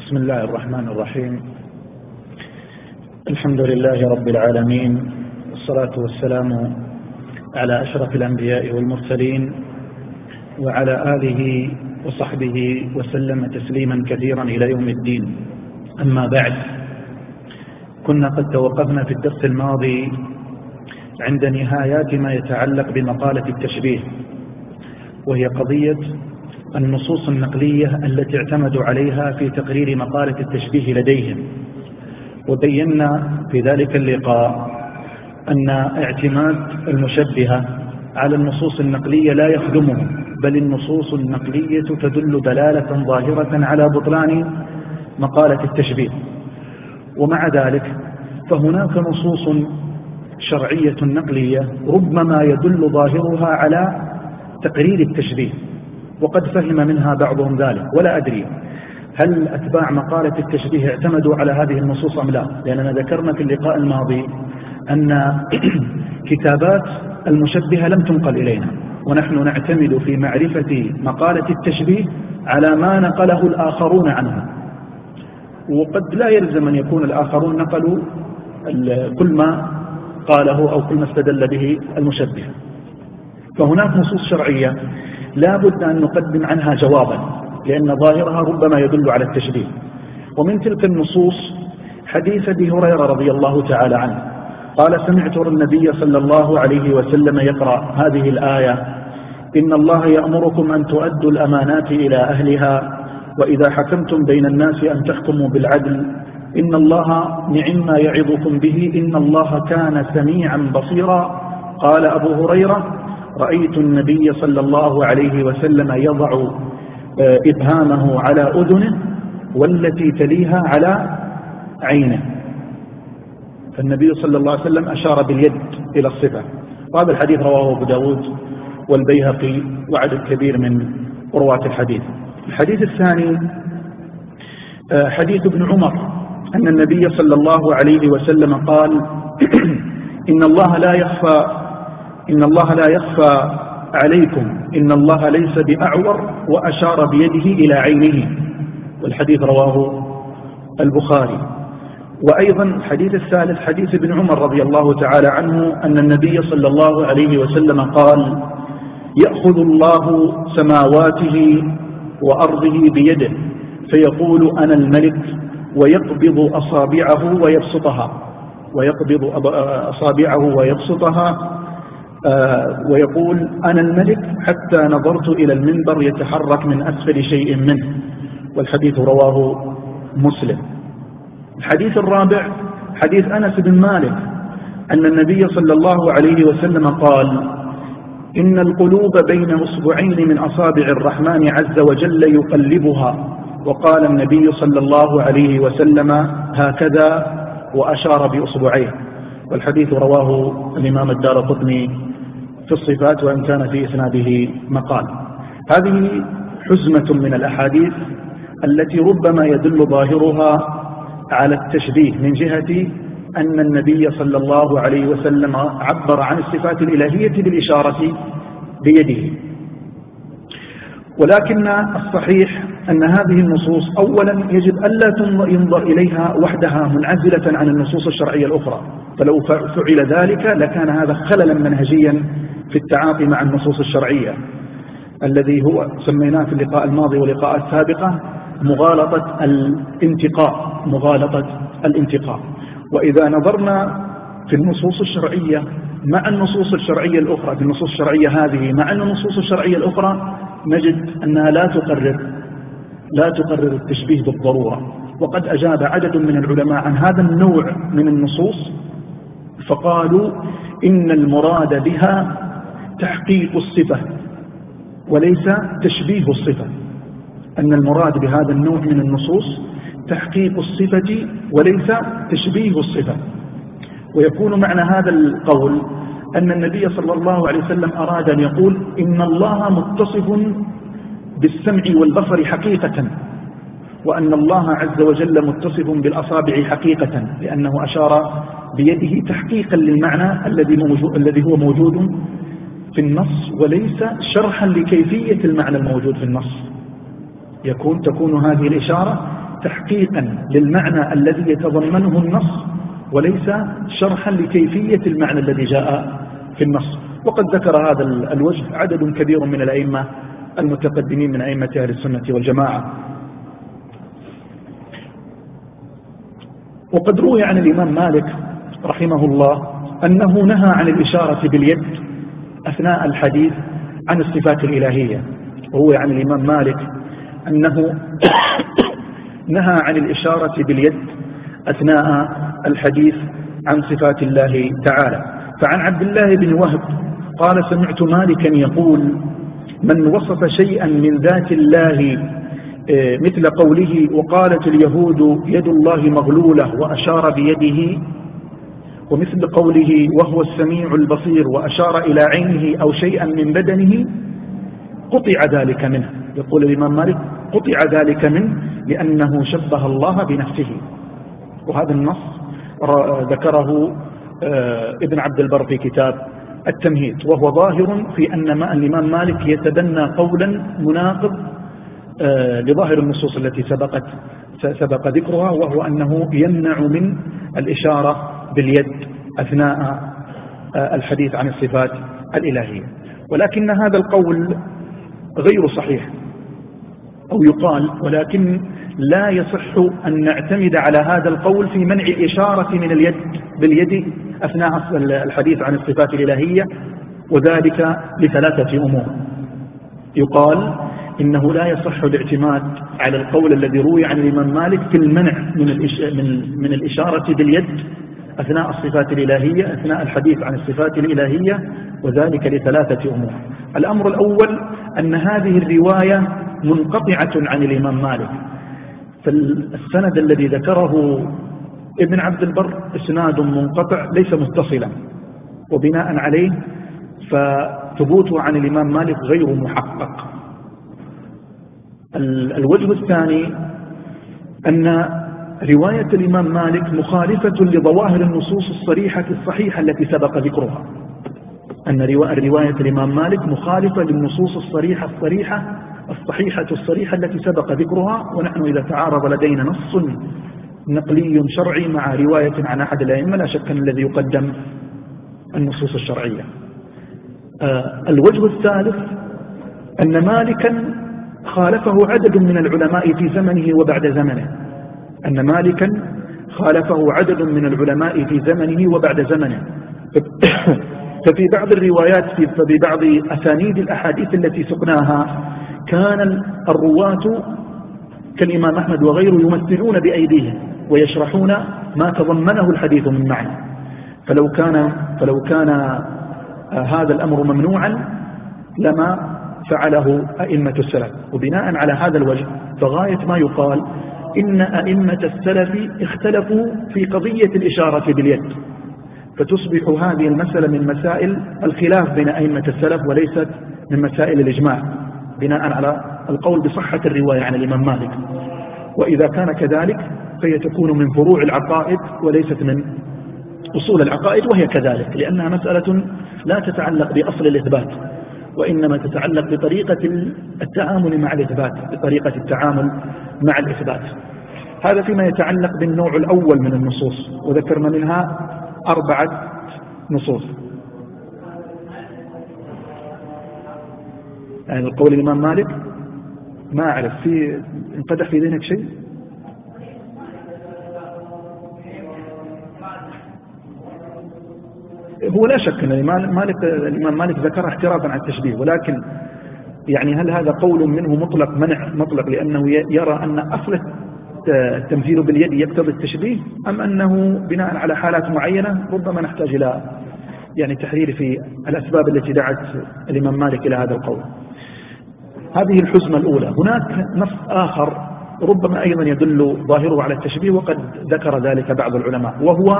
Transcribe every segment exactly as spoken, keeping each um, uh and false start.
بسم الله الرحمن الرحيم. الحمد لله رب العالمين، والصلاة والسلام على أشرف الأنبياء والمرسلين وعلى آله وصحبه وسلم تسليما كثيرا إلى يوم الدين. أما بعد، كنا قد توقفنا في الدرس الماضي عند نهايات ما يتعلق بمقالة التشبيه، وهي قضية النصوص النقلية التي اعتمدوا عليها في تقرير مقالة التشبيه لديهم. وبينا في ذلك اللقاء أن اعتماد المشبهة على النصوص النقلية لا يخدمهم، بل النصوص النقلية تدل دلالة ظاهرة على بطلان مقالة التشبيه. ومع ذلك فهناك نصوص شرعية نقلية ربما يدل ظاهرها على تقرير التشبيه، وقد فهم منها بعضهم ذلك، ولا أدري هل أتباع مقالة التشبيه اعتمدوا على هذه النصوص أم لا، لأننا ذكرنا في اللقاء الماضي أن كتابات المشبهة لم تنقل إلينا، ونحن نعتمد في معرفة مقالة التشبيه على ما نقله الآخرون عنها، وقد لا يلزم أن يكون الآخرون نقلوا كل ما قاله أو كل ما استدل به المشبه. فهناك نصوص شرعية لا بد أن نقدم عنها جوابا، لأن ظاهرها ربما يدل على التشبيه. ومن تلك النصوص حديث أبي هريرة رضي الله تعالى عنه قال: سمعت النبي صلى الله عليه وسلم يقرأ هذه الآية: إن الله يأمركم أن تؤدوا الأمانات إلى أهلها، وإذا حكمتم بين الناس أن تحكموا بالعدل، إن الله نعم ما يعظكم به، إن الله كان سميعا بصيرا. قال أبو هريرة: رأيت النبي صلى الله عليه وسلم يضع إبهامه على أذنه والتي تليها على عينه. فالنبي صلى الله عليه وسلم أشار باليد إلى الصفة. وهذا الحديث رواه أبو داود والبيهقي وعدد كبير من رواة الحديث. الحديث الثاني حديث ابن عمر أن النبي صلى الله عليه وسلم قال: إن الله لا يخفى إن الله لا يخفى عليكم، إن الله ليس بأعور، وأشار بيده إلى عينه. والحديث رواه البخاري. وأيضا الحديث الثالث حديث ابن عمر رضي الله تعالى عنه أن النبي صلى الله عليه وسلم قال: يأخذ الله سماواته وأرضه بيده فيقول أنا الملك، ويقبض أصابعه ويبسطها ويقبض أصابعه ويبسطها ويقول أنا الملك، حتى نظرت إلى المنبر يتحرك من أسفل شيء منه. والحديث رواه مسلم. الحديث الرابع حديث أنس بن مالك أن النبي صلى الله عليه وسلم قال: إن القلوب بين أصبعين من أصابع الرحمن عز وجل يقلبها. وقال النبي صلى الله عليه وسلم: هكذا، وأشار بأصبعيه. والحديث رواه الإمام الدارقطني في الصفات، وإن كان في إسناده مقال. هذه حزمة من الأحاديث التي ربما يدل ظاهرها على التشبيه، من جهة أن النبي صلى الله عليه وسلم عبر عن الصفات الإلهية بالإشارة بيده. ولكن الصحيح أن هذه النصوص أولا يجب ألا ينظر إليها وحدها منعزلة عن النصوص الشرعية الأخرى، فلو فعل ذلك لكان هذا خللا منهجيا في التعاطي مع النصوص الشرعية، الذي هو سميناه في اللقاء الماضي واللقاء السابقة مغالطة الانتقاء مغالطة الانتقاء. وإذا نظرنا في النصوص الشرعية مع النصوص الشرعية الأخرى، في النصوص الشرعية هذه مع النصوص الشرعية الأخرى، نجد أنها لا تقرر لا تقرر التشبيه بالضرورة. وقد أجاب عدد من العلماء عن هذا النوع من النصوص فقالوا إن المراد بها تحقيق الصفة وليس تشبيه الصفة، أن المراد بهذا النوع من النصوص تحقيق الصفة وليس تشبيه الصفة. ويكون معنى هذا القول أن النبي صلى الله عليه وسلم أراد أن يقول إن الله متصف بالسمع والبصر حقيقة، وأن الله عز وجل متصف بالأصابع حقيقة، لأنه أشار بيده تحقيقا للمعنى الذي موجود الذي هو موجود في النص، وليس شرحا لكيفية المعنى الموجود في النص. يكون تكون هذه الإشارة تحقيقا للمعنى الذي يتضمنه النص وليس شرحا لكيفية المعنى الذي جاء في النص. وقد ذكر هذا الوجه عدد كبير من الأئمة المتقدمين من أئمة أهل السنة والجماعة. وقد روي عن الإمام مالك رحمه الله أنه نهى عن الإشارة باليد أثناء الحديث عن الصفات الإلهية. روي عن الإمام مالك أنه نهى عن الإشارة باليد أثناء الحديث عن صفات الله تعالى. فعن عبد الله بن وهب قال سمعت مالكا يقول من وصف شيئا من ذات الله مثل قوله وقالت اليهود يد الله مغلولة وأشار بيده، ومثل قوله وهو السميع البصير وأشار إلى عينه أو شيئا من بدنه قطع ذلك منه. يقول الإمام مالك قطع ذلك منه لأنه شبه الله بنفسه. وهذا النص ذكره ابن عبد البر في كتاب التمهيد، وهو ظاهر في أن الإمام مالك يتبنى قولا مناقض لظاهر النصوص التي سبقت سبق ذكرها، وهو أنه يمنع من الإشارة باليد أثناء الحديث عن الصفات الإلهية. ولكن هذا القول غير صحيح، أو يقال ولكن لا يصح أن نعتمد على هذا القول في منع الإشارة من اليد باليد أثناء الحديث عن الصفات الإلهية، وذلك لثلاثة أمور. يقال إنه لا يصح الاعتماد على القول الذي روي عن الإمام مالك في المنع من من الإشارة باليد أثناء الصفات الإلهية أثناء الحديث عن الصفات الإلهية، وذلك لثلاثة أمور. الأمر الأول أن هذه الرواية منقطعة عن الإمام مالك، فالسند الذي ذكره ابن عبد البر اسناد منقطع ليس متصلا، وبناء عليه فثبوته عن الإمام مالك غير محقق. الوجه الثاني أن رواية الإمام مالك مخالفة لظواهر النصوص الصريحة الصحيحة التي سبق ذكرها، أن رواية الإمام مالك مخالفة للنصوص الصريحة الصريحة الصحيحة الصريحة التي سبق ذكرها. ونحن إذا تعارض لدينا نص نقلي شرعي مع رواية عن أحد الأئمة لا شك أن الذي يقدم النصوص الشرعية. آه الوجه الثالث أن مالكا خالفه عدد من العلماء في زمنه وبعد زمنه أن مالكا خالفه عدد من العلماء في زمنه وبعد زمنه ففي بعض الروايات في بعض أسانيد الأحاديث التي سقناها كان الرواة كالإمام أحمد وغيره يمثلون بأيديهم ويشرحون ما تضمنه الحديث من معنى. فلو كان فلو كان هذا الأمر ممنوعا لما فعله أئمة السلف. وبناء على هذا الوجه فغاية ما يقال إن أئمة السلف اختلفوا في قضية الإشارة باليد، فتصبح هذه المسألة من مسائل الخلاف بين أئمة السلف وليست من مسائل الإجماع، بناء على القول بصحة الرواية عن الإمام مالك. وإذا كان كذلك فهي تكون من فروع العقائد وليست من أصول العقائد، وهي كذلك لأنها مسألة لا تتعلق بأصل الإثبات، وإنما تتعلق بطريقة التعامل مع الإثبات، بطريقة التعامل مع الإثبات. هذا فيما يتعلق بالنوع الأول من النصوص، وذكرنا منها أربعة نصوص. يعني القول الإمام مالك ما أعرف في انقدح في ذهنك شيء؟ هو لا شك أن الإمام مالك, الإمام مالك ذكر احترازا عن التشبيه، ولكن يعني هل هذا قول منه مطلق منع مطلق لأنه يرى أن أصل التمثيل باليد يقتضي التشبيه، أم أنه بناء على حالات معينة ربما نحتاج إلى يعني تحرير في الأسباب التي دعت الإمام مالك إلى هذا القول. هذه الحزمة الأولى. هناك نص آخر ربما أيضا يدل ظاهره على التشبيه، وقد ذكر ذلك بعض العلماء، وهو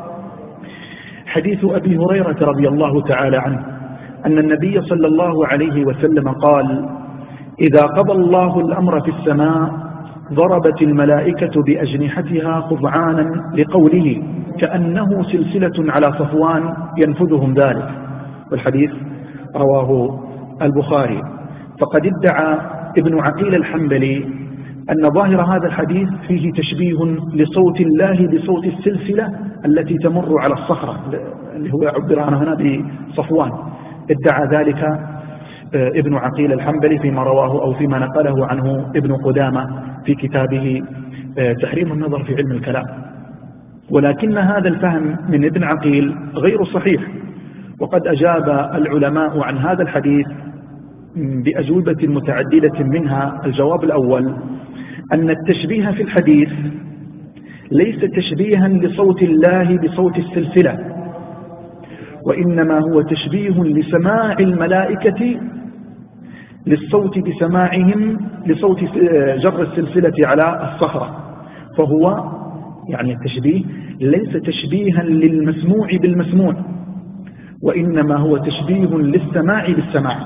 حديث أبي هريرة رضي الله تعالى عنه أن النبي صلى الله عليه وسلم قال: إذا قضى الله الأمر في السماء ضربت الملائكة بأجنحتها خضعانا لقوله كأنه سلسلة على صفوان ينفذهم ذلك. والحديث رواه البخاري. فقد ادعى ابن عقيل الحنبلي أن ظاهر هذا الحديث فيه تشبيه لصوت الله بصوت السلسلة التي تمر على الصخرة، اللي هو عبر عنها هنا بصفوان. ادعى ذلك ابن عقيل الحنبلي فيما رواه أو فيما نقله عنه ابن قدامة في كتابه تحريم النظر في علم الكلام. ولكن هذا الفهم من ابن عقيل غير صحيح، وقد أجاب العلماء عن هذا الحديث بأجوبة متعددة، منها الجواب الأول أن التشبيه في الحديث ليس تشبيها لصوت الله بصوت السلسلة، وإنما هو تشبيه لسماع الملائكة للصوت بسماعهم لصوت جر السلسلة على الصخرة. فهو يعني التشبيه ليس تشبيها للمسموع بالمسموع، وإنما هو تشبيه للسماع بالسماع.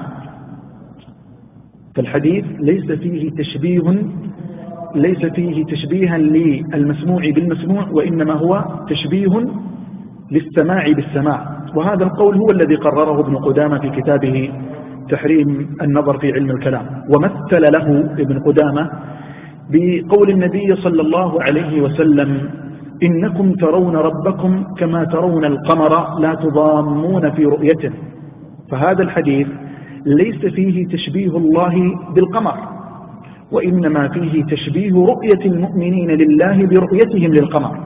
فالحديث ليس فيه تشبيه ليس فيه تشبيها للمسموع بالمسموع، وإنما هو تشبيه للسماع بالسماع. وهذا القول هو الذي قرره ابن قدامة في كتابه تحريم النظر في علم الكلام. ومثل له ابن قدامة بقول النبي صلى الله عليه وسلم: إنكم ترون ربكم كما ترون القمر لا تضامون في رؤيته. فهذا الحديث ليس فيه تشبيه الله بالقمر، وإنما فيه تشبيه رؤية المؤمنين لله برؤيتهم للقمر.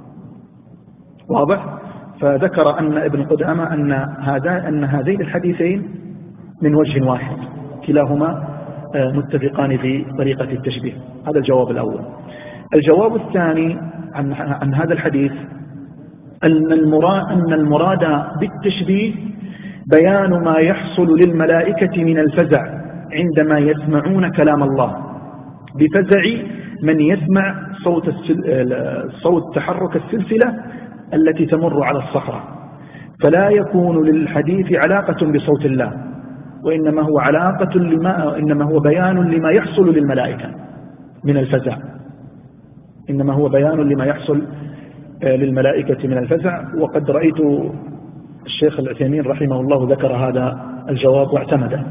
واضح؟ فذكر أن ابن قدامة أن هذا أن هذين الحديثين من وجه واحد، كلاهما متفقان في طريقة التشبيه. هذا الجواب الأول. الجواب الثاني عن, عن هذا الحديث أن المراد, أن المراد بالتشبيه بيان ما يحصل للملائكة من الفزع عندما يسمعون كلام الله، بفزع من يسمع صوت, صوت تحرك السلسلة التي تمر على الصخرة. فلا يكون للحديث علاقة بصوت الله، وإنما هو علاقة لما إنما هو بيان لما يحصل للملائكة من الفزع إنما هو بيان لما يحصل للملائكة من الفزع. وقد رأيت الشيخ العثيمين رحمه الله ذكر هذا الجواب واعتمده،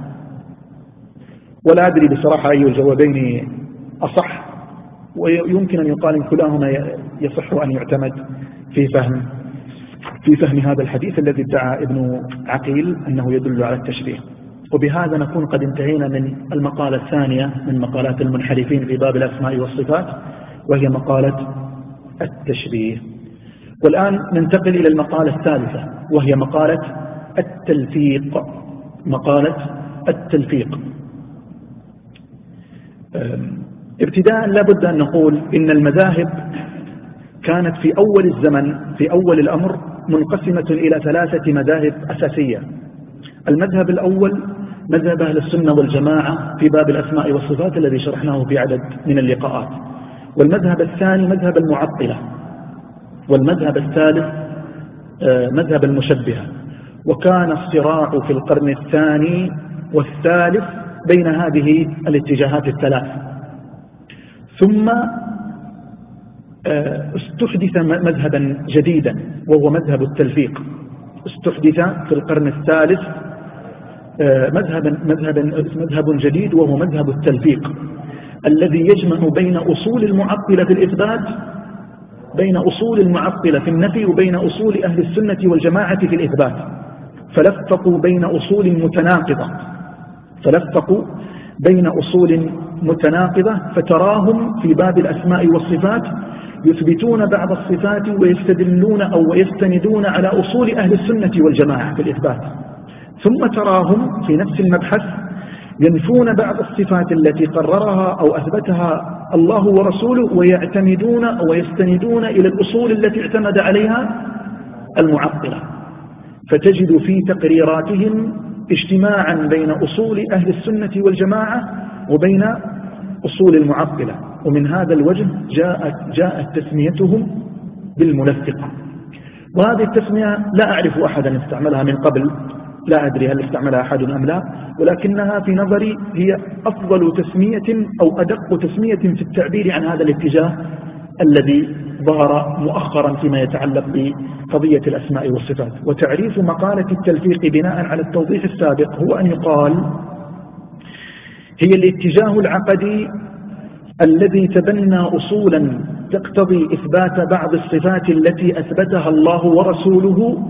ولا أدري بصراحة أي الجوابين أصح، ويمكن أن يقال إن كلاهما يصح أن يعتمد في فهم في فهم هذا الحديث الذي ادعى ابن عقيل أنه يدل على التشبيه. وبهذا نكون قد انتهينا من المقالة الثانية من مقالات المنحرفين في باب الأسماء والصفات، وهي مقالة التشبيه. والآن ننتقل إلى المقالة الثالثة، وهي مقالة التلفيق. مقالة التلفيق. ابتداء لابد أن نقول إن المذاهب كانت في أول الزمن في أول الأمر منقسمة إلى ثلاثة مذاهب أساسية. المذهب الأول مذهب أهل السنة والجماعة في باب الأسماء والصفات الذي شرحناه في عدد من اللقاءات، والمذهب الثاني مذهب المعطلة، والمذهب الثالث مذهب المشبهة. وكان الصراع في القرن الثاني والثالث بين هذه الاتجاهات الثلاث. ثم استحدث مذهبا جديدا وهو مذهب التلفيق. استحدث في القرن الثالث مذهبا مذهبا مذهب جديد وهو مذهب التلفيق، الذي يجمع بين أصول المعطلة في الإثبات بين أصول المعطلة في النفي وبين أصول أهل السنة والجماعة في الإثبات. فلفقوا بين أصول متناقضة فلفقوا بين أصول متناقضة فتراهم في باب الأسماء والصفات يثبتون بعض الصفات ويستدلون أو يستندون على أصول أهل السنة والجماعة في الإثبات، ثم تراهم في نفس المبحث ينفون بعض الصفات التي قررها أو أثبتها الله ورسوله ويعتمدون أو يستندون إلى الأصول التي اعتمد عليها المعطلة. فتجد في تقريراتهم اجتماعا بين أصول أهل السنة والجماعة وبين أصول المعطلة، ومن هذا الوجه جاءت, جاءت تسميتهم بالملفقة. وهذه التسمية لا أعرف أحدا استعملها من قبل، لا أدري هل استعملها أحد أم لا، ولكنها في نظري هي أفضل تسمية أو أدق تسمية في التعبير عن هذا الاتجاه الذي ظهر مؤخرا فيما يتعلق بقضية الأسماء والصفات. وتعريف مقالة التلفيق بناء على التوضيح السابق هو أن يقال هي الاتجاه العقدي الذي تبنى أصولا تقتضي إثبات بعض الصفات التي أثبتها الله ورسوله،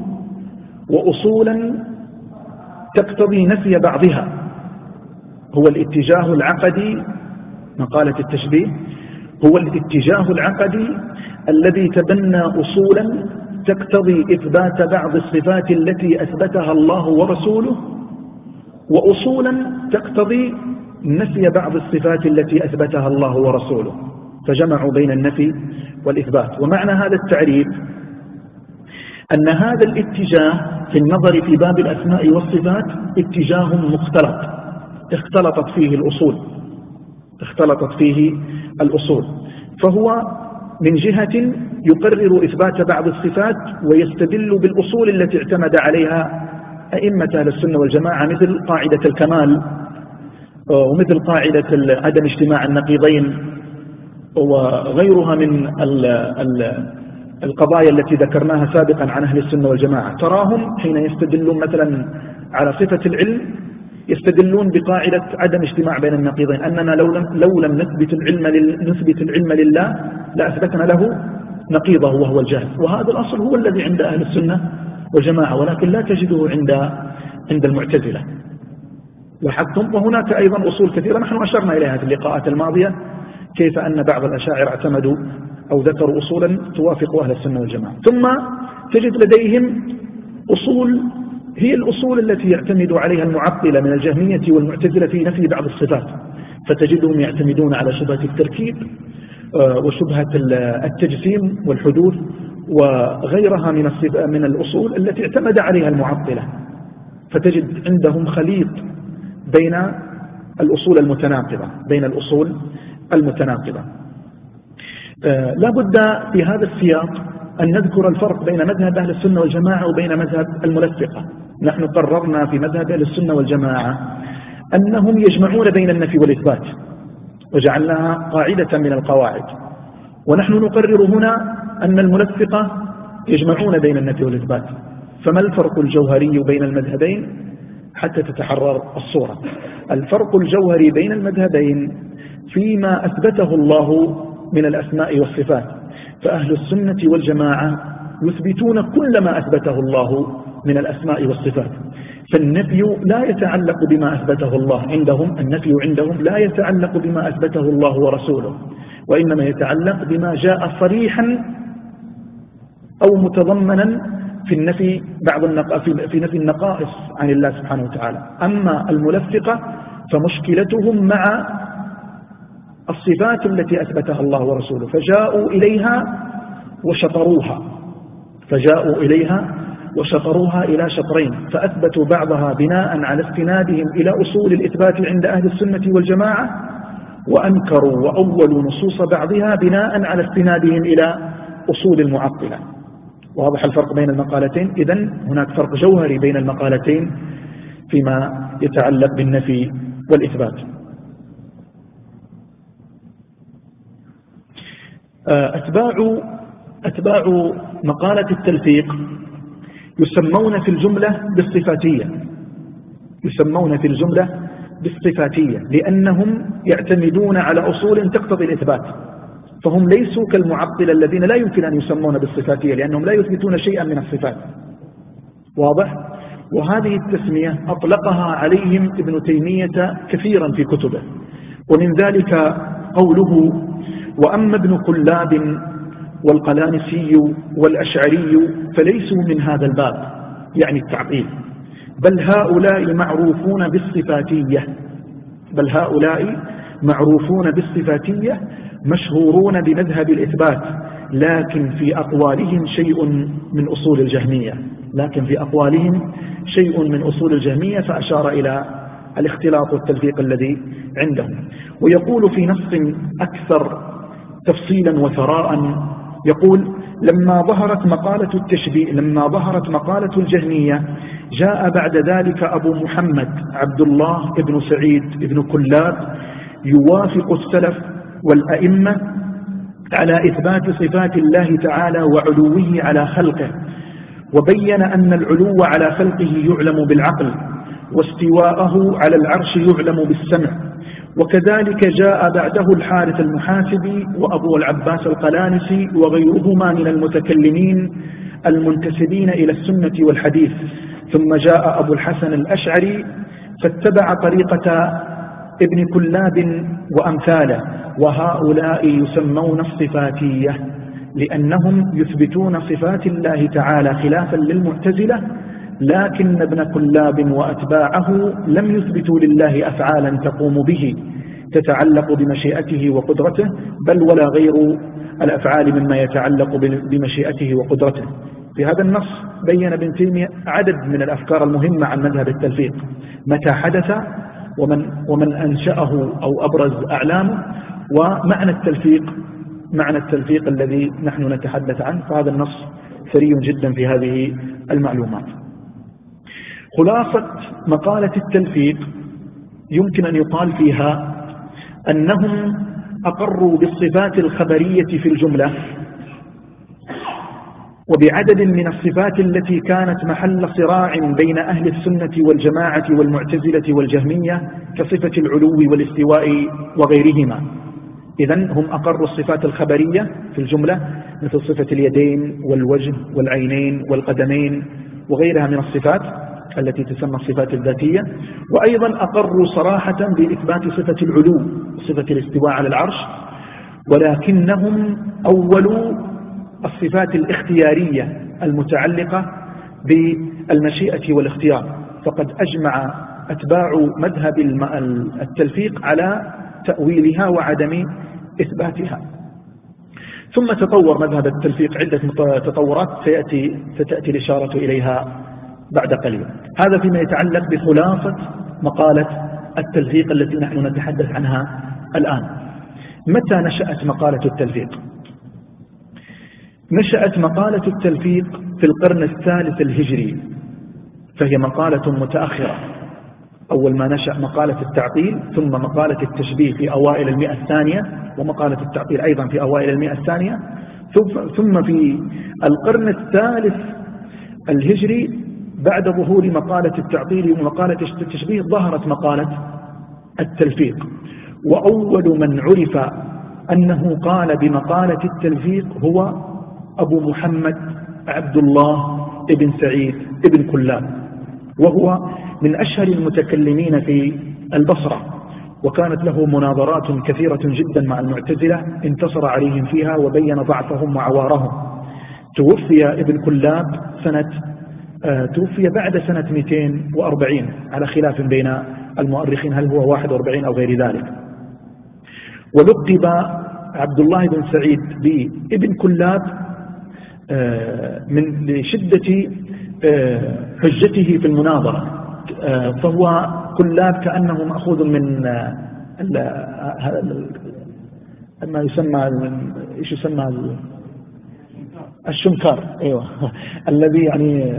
وأصولا تقتضي نفي بعضها. هو الاتجاه العقدي، مقالة التشبيه، هو الاتجاه العقدي الذي تبنى أصولا تقتضي إثبات بعض الصفات التي أثبتها الله ورسوله، وأصولا تقتضي نفي بعض الصفات التي أثبتها الله ورسوله، فجمعوا بين النفي والإثبات. ومعنى هذا التعريف أن هذا الاتجاه في النظر في باب الأسماء والصفات اتجاه مختلط، اختلطت فيه الأصول اختلطت فيه الأصول فهو من جهة يقرر إثبات بعض الصفات ويستدل بالأصول التي اعتمد عليها أئمة أهل السنة والجماعة، مثل قاعدة الكمال ومثل قاعدة عدم اجتماع النقيضين وغيرها من القضايا التي ذكرناها سابقا عن أهل السنة والجماعة. تراهم حين يستدلون مثلا على صفة العلم يستدلون بقاعدة عدم اجتماع بين النقيضين، أننا لو لم, لو لم نثبت العلم نثبت العلم لله لأثبتنا له نقيضه وهو الجهل. وهذا الأصل هو الذي عند أهل السنة والجماعة، ولكن لا تجده عند عند المعتزلة. لاحظتم؟ وهناك أيضا أصول كثيرة نحن أشرنا إليها في اللقاءات الماضية، كيف أن بعض الأشاعرة اعتمدوا أو ذكروا أصولا توافق أهل السنة والجماعة. ثم تجد لديهم أصول هي الأصول التي يعتمد عليها المعطلة من الجهمية والمعتزلة في نفي بعض الصفات، فتجدهم يعتمدون على شبهة التركيب وشبهة التجسيم والحدوث وغيرها من من الأصول التي اعتمد عليها المعطلة، فتجد عندهم خليط بين الأصول المتناقضة بين الأصول المتناقضة. لا بد في هذا السياق أن نذكر الفرق بين مذهب أهل السنة والجماعة وبين مذهب الملفقة. نحن قررنا في مذهب أهل السنة والجماعة أنهم يجمعون بين النفي والإثبات، وجعلناها قاعدة من القواعد، ونحن نقرر هنا أن الملفقة يجمعون بين النفي والإثبات. فما الفرق الجوهري بين المذهبين حتى تتحرر الصورة؟ الفرق الجوهري بين المذهبين فيما أثبته الله من الأسماء والصفات، فأهل السنة والجماعة يثبتون كل ما أثبته الله من الأسماء والصفات، فالنفي لا يتعلق بما أثبته الله عندهم، النفي عندهم لا يتعلق بما أثبته الله ورسوله، وإنما يتعلق بما جاء صريحا أو متضمنا في النفي بعض النق... في نفي النقائص عن الله سبحانه وتعالى. أما الملفقة فمشكلتهم مع الصفات التي أثبتها الله ورسوله، فجاءوا إليها وشطروها فجاءوا إليها وشطروها إلى شطرين، فأثبتوا بعضها بناء على استنادهم إلى أصول الإثبات عند أهل السنة والجماعة، وأنكروا وأولوا نصوص بعضها بناء على استنادهم إلى أصول المعطلة. واضح الفرق بين المقالتين؟ إذن هناك فرق جوهري بين المقالتين فيما يتعلق بالنفي والإثبات. أتباع أتباع مقالة التلفيق يسمون في الجملة بالصفاتية يسمون في الجملة بالصفاتية لأنهم يعتمدون على أصول تقتضي الإثبات، فهم ليسوا كالمعطلة الذين لا يمكن أن يسمون بالصفاتية لأنهم لا يثبتون شيئا من الصفات. واضح؟ وهذه التسمية أطلقها عليهم ابن تيمية كثيرا في كتبه، ومن ذلك قوله: وأما ابن كلاب والقلانسي والأشعري فليسوا من هذا الباب، يعني التعطيل، بل هؤلاء معروفون بالصفاتية بل هؤلاء معروفون بالصفاتية مشهورون بمذهب الإثبات، لكن في أقوالهم شيء من أصول الجهمية لكن في أقوالهم شيء من أصول الجهمية فأشار إلى الاختلاط والتلفيق الذي عندهم. ويقول في نص أكثر تفصيلا وثراء، يقول: لما ظهرت مقالة التشبيه لما ظهرت مقالة الجهمية جاء بعد ذلك أبو محمد عبد الله ابن سعيد ابن كلاب يوافق السلف والأئمة على إثبات صفات الله تعالى وعلوه على خلقه، وبين أن العلو على خلقه يعلم بالعقل، واستواءه على العرش يعلم بالسمع، وكذلك جاء بعده الحارث المحاسبي وأبو العباس القلانسي وغيرهما من المتكلمين المنتسبين إلى السنة والحديث. ثم جاء أبو الحسن الأشعري فاتبع طريقة ابن كلاب وأمثاله، وهؤلاء يسمون الصفاتية لأنهم يثبتون صفات الله تعالى خلافا للمعتزلة، لكن ابن كلاب وأتباعه لم يثبتوا لله أفعالا تقوم به تتعلق بمشيئته وقدرته، بل ولا غير الأفعال مما يتعلق بمشيئته وقدرته. في هذا النص بين ابن تيمية عدد من الأفكار المهمة عن مذهب التلفيق، متى حدث ومن, ومن أنشأه أو أبرز أعلامه، ومعنى التلفيق معنى التلفيق الذي نحن نتحدث عنه. فهذا النص ثري جدا في هذه المعلومات. خلاصة مقالة التلفيق يمكن أن يقال فيها أنهم أقروا بالصفات الخبرية في الجملة، وبعدد من الصفات التي كانت محل صراع بين أهل السنة والجماعة والمعتزلة والجهمية كصفة العلو والاستواء وغيرهما. إذن هم أقروا الصفات الخبرية في الجملة مثل صفة اليدين والوجه والعينين والقدمين وغيرها من الصفات التي تسمى الصفات الذاتية، وأيضا أقروا صراحة بإثبات صفة العلو صفة الاستواء على العرش، ولكنهم أولوا الصفات الاختيارية المتعلقة بالمشيئة والاختيار، فقد أجمع أتباع مذهب التلفيق على تأويلها وعدم إثباتها. ثم تطور مذهب التلفيق عدة تطورات سيأتي ستأتي الإشارة إليها بعد قليل. هذا فيما يتعلق بخلاصة مقالة التلفيق التي نحن نتحدث عنها الآن. متى نشأت مقالة التلفيق؟ نشأت مقالة التلفيق في القرن الثالث الهجري، فهي مقالة متأخرة. أول ما نشأ مقالة التعطيل، ثم مقالة التشبيه في أوائل المئة الثانية، ومقالة التعطيل أيضا في أوائل المئة الثانية، ثم في القرن الثالث الهجري بعد ظهور مقالة التعطيل ومقالة التشبيه ظهرت مقالة التلفيق. وأول من عرف أنه قال بمقالة التلفيق هو أبو محمد عبد الله ابن سعيد ابن كلاب، وهو من أشهر المتكلمين في البصرة، وكانت له مناظرات كثيرة جدا مع المعتزلة انتصر عليهم فيها وبين ضعفهم وعوارهم. توفي ابن كلاب سنة آه توفي بعد سنة مئتين وأربعين على خلاف بين المؤرخين هل هو واحد وأربعين أو غير ذلك. ولقب عبد الله بن سعيد بابن كلاب آه من لشدة آه حجته في المناظرة، آه فهو كلاب كأنه مأخوذ من آه ما يسمى ايش يسمى الشنكار، ايوه الذي يعني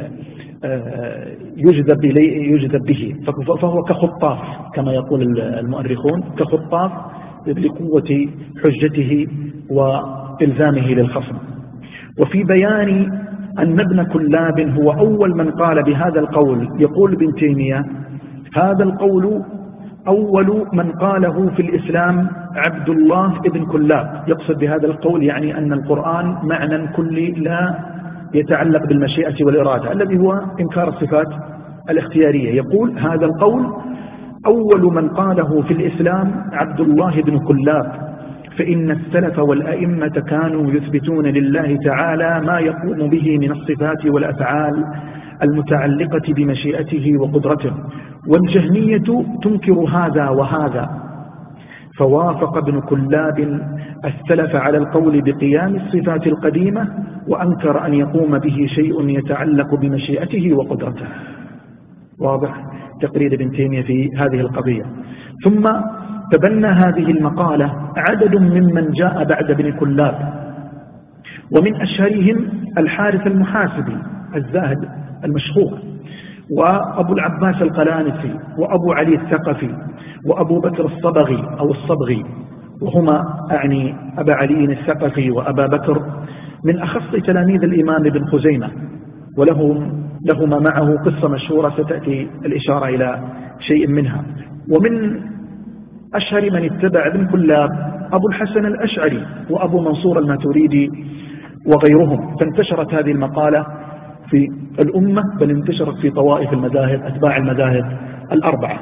يجذب إليه يجذب به، فهو كخطاف كما يقول المؤرخون، كخطاف لقوة حجته وإلزامه للخصم. وفي بيان أن ابن كلاب هو أول من قال بهذا القول، يقول ابن تيمية هذا القول أول من قاله في الإسلام عبد الله ابن كلاب. يقصد بهذا القول يعني أن القرآن معنى كلي لا يتعلق بالمشيئة والإرادة الذي هو إنكار الصفات الاختيارية. يقول هذا القول أول من قاله في الإسلام عبد الله بن كلاب، فإن السلف والأئمة كانوا يثبتون لله تعالى ما يقوم به من الصفات والأفعال المتعلقة بمشيئته وقدرته، والجهمية تنكر هذا وهذا، فوافق ابن كلاب السلف على القول بقيام الصفات القديمة، وأنكر أن يقوم به شيء يتعلق بمشيئته وقدرته. واضح تقرير ابن تيمية في هذه القضية. ثم تبنى هذه المقالة عدد ممن جاء بعد ابن كلاب، ومن أشهرهم الحارث المحاسبي الزاهد المشهور، وأبو العباس القلانسي، وأبو علي الثقفي، وأبو بكر الصبغي أو الصبغي، وهما أعني أبا علي الثقفي وأبا بكر من أخص تلاميذ الإمام ابن خزيمة، ولهم لهما معه قصة مشهورة ستأتي الإشارة إلى شيء منها. ومن أشهر من اتبع ابن كلاب أبو الحسن الأشعري وأبو منصور الماتريدي وغيرهم، فانتشرت هذه المقالة في الأمة، بل انتشرت في طوائف المذاهب أتباع المذاهب الأربعة.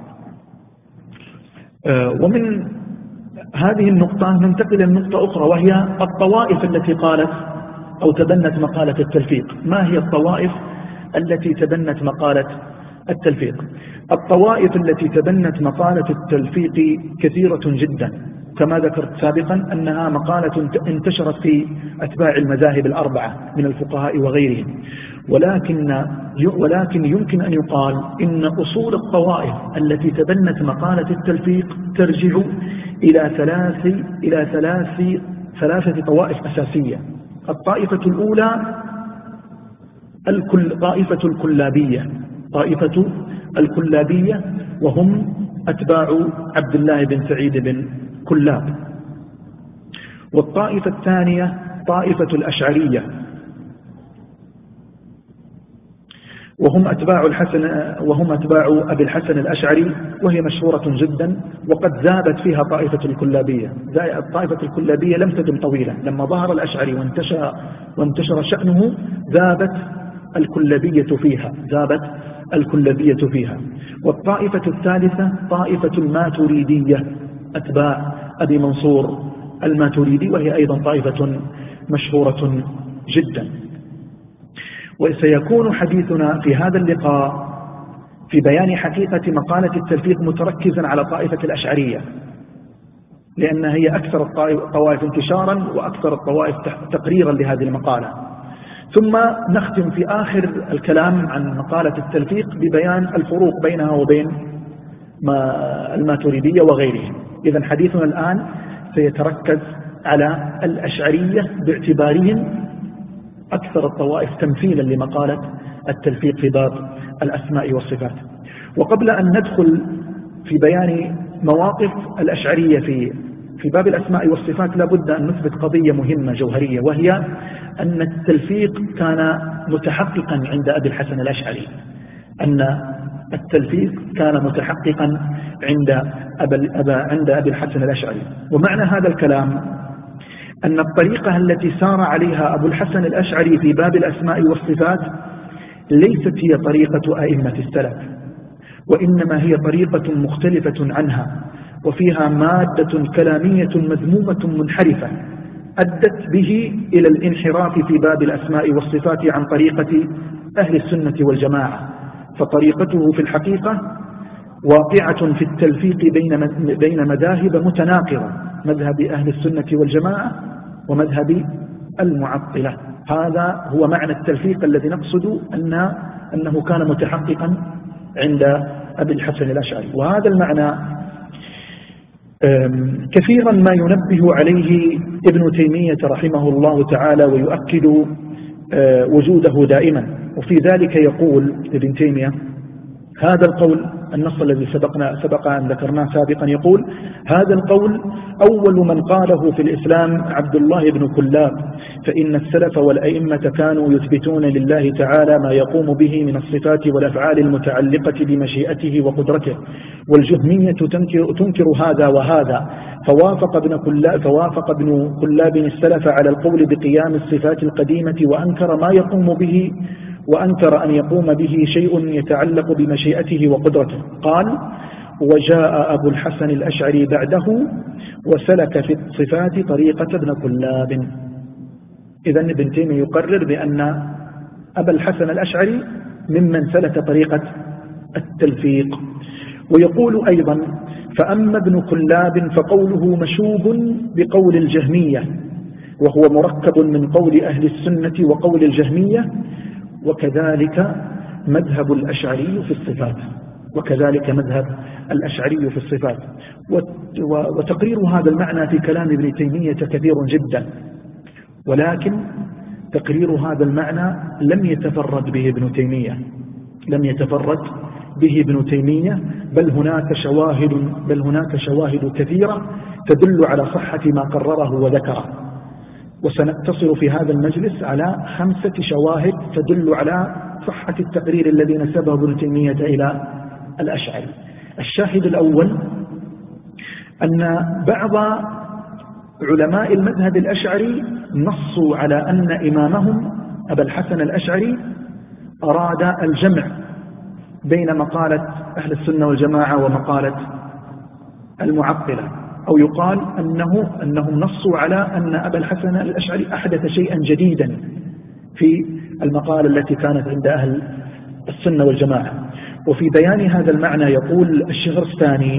ومن هذه النقطة ننتقل إلى نقطة أخرى، وهي الطوائف التي قالت أو تبنت مقالة التلفيق. ما هي الطوائف التي تبنت مقالة التلفيق؟ الطوائف التي تبنت مقالة التلفيق كثيرة جدا، كما ذكرت سابقا أنها مقالة انتشرت في أتباع المذاهب الأربعة من الفقهاء وغيرهم، ولكن ولكن يمكن أن يقال إن أصول الطوائف التي تبنت مقالة التلفيق ترجع إلى ثلاث إلى ثلاث ثلاثة طوائف أساسية. الطائفة الأولى الكل طائفة الكلابية طائفة الكلابية وهم أتباع عبد الله بن سعيد بن كلاب. والطائفة الثانية طائفة الأشعرية وهم أتباع الحسن وهم أتباع أبي الحسن الأشعري، وهي مشهورة جدا، وقد ذابت فيها طائفة الكلابية. الطائفة الكلابية لم تدم طويلا، لما ظهر الأشعري وانتشر, وانتشر شأنه ذابت الكلابية فيها ذابت الكلابية فيها. والطائفة الثالثة طائفة الماتريدية أتباع أبي منصور الماتريدي، وهي أيضا طائفة مشهورة جدا. وسيكون حديثنا في هذا اللقاء في بيان حقيقة مقالة التلفيق متركزا على طائفة الأشعرية، لأنها هي أكثر الطوائف انتشارا وأكثر الطوائف تقريرا لهذه المقالة. ثم نختم في آخر الكلام عن مقالة التلفيق ببيان الفروق بينها وبين الماتريدية وغيرهم. إذن حديثنا الآن سيتركز على الأشعرية باعتبارهم أكثر الطوائف تمثيلا لمقالة التلفيق في باب الأسماء والصفات. وقبل أن ندخل في بيان مواقف الأشعرية في في باب الأسماء والصفات، لابد أن نثبت قضية مهمة جوهرية، وهي أن التلفيق كان متحققا عند أبي الحسن الأشعري أن التلفيق كان متحققا عند أبا عند أبي الحسن الأشعري. ومعنى هذا الكلام أن الطريقة التي سار عليها أبو الحسن الأشعري في باب الأسماء والصفات ليست هي طريقة أئمة السلف، وإنما هي طريقة مختلفة عنها، وفيها مادة كلامية مذمومة منحرفة أدت به إلى الانحراف في باب الأسماء والصفات عن طريقة أهل السنة والجماعة. فطريقته في الحقيقة واقعة في التلفيق بين بين مذاهب متناقضة، مذهب أهل السنة والجماعة ومذهب المعطلة. هذا هو معنى التلفيق الذي نقصد أن أنه كان متحققا عند أبي الحسن الأشعري. وهذا المعنى كثيرا ما ينبه عليه ابن تيمية رحمه الله تعالى ويؤكد وجوده دائما. وفي ذلك يقول ابن تيمية هذا القول، النص الذي سبقنا سبق أن ذكرناه سابقا، يقول هذا القول أول من قاله في الإسلام عبد الله بن كلاب، فإن السلف والأئمة كانوا يثبتون لله تعالى ما يقوم به من الصفات والأفعال المتعلقة بمشيئته وقدرته، والجهمية تنكر, تنكر هذا وهذا، فوافق ابن كلاب, فوافق ابن كلاب السلف على القول بقيام الصفات القديمة، وأنكر ما يقوم به وأنكر أن يقوم به شيء يتعلق بمشيئته وقدرته. قال وجاء أبو الحسن الأشعري بعده وسلك في الصفات طريقة ابن كلاب. إذن ابن تيمية يقرر بأن أبا الحسن الأشعري ممن سلك طريقة التلفيق. ويقول أيضا فأما ابن كلاب فقوله مشوب بقول الجهمية، وهو مركب من قول أهل السنة وقول الجهمية، وكذلك مذهب الأشعري في الصفات وكذلك مذهب الأشعري في الصفات. وتقرير هذا المعنى في كلام ابن تيمية كثير جدا، ولكن تقرير هذا المعنى لم يتفرد به ابن تيمية لم يتفرد به ابن تيمية بل هناك شواهد بل هناك شواهد كثيرة تدل على صحة ما قرره وذكره. وسنقتصر في هذا المجلس على خمسة شواهد تدل على صحة التقرير الذي نسبه ابن تيمية إلى الأشعري. الشاهد الأول أن بعض علماء المذهب الأشعري نصوا على أن إمامهم أبا الحسن الأشعري أراد الجمع بين مقالة أهل السنة والجماعة ومقالة المعطلة، أو يقال أنه أنهم نصوا على أن أبا الحسن الأشعري أحدث شيئا جديدا في المقالة التي كانت عند أهل السنة والجماعة. وفي بيان هذا المعنى يقول الشهرستاني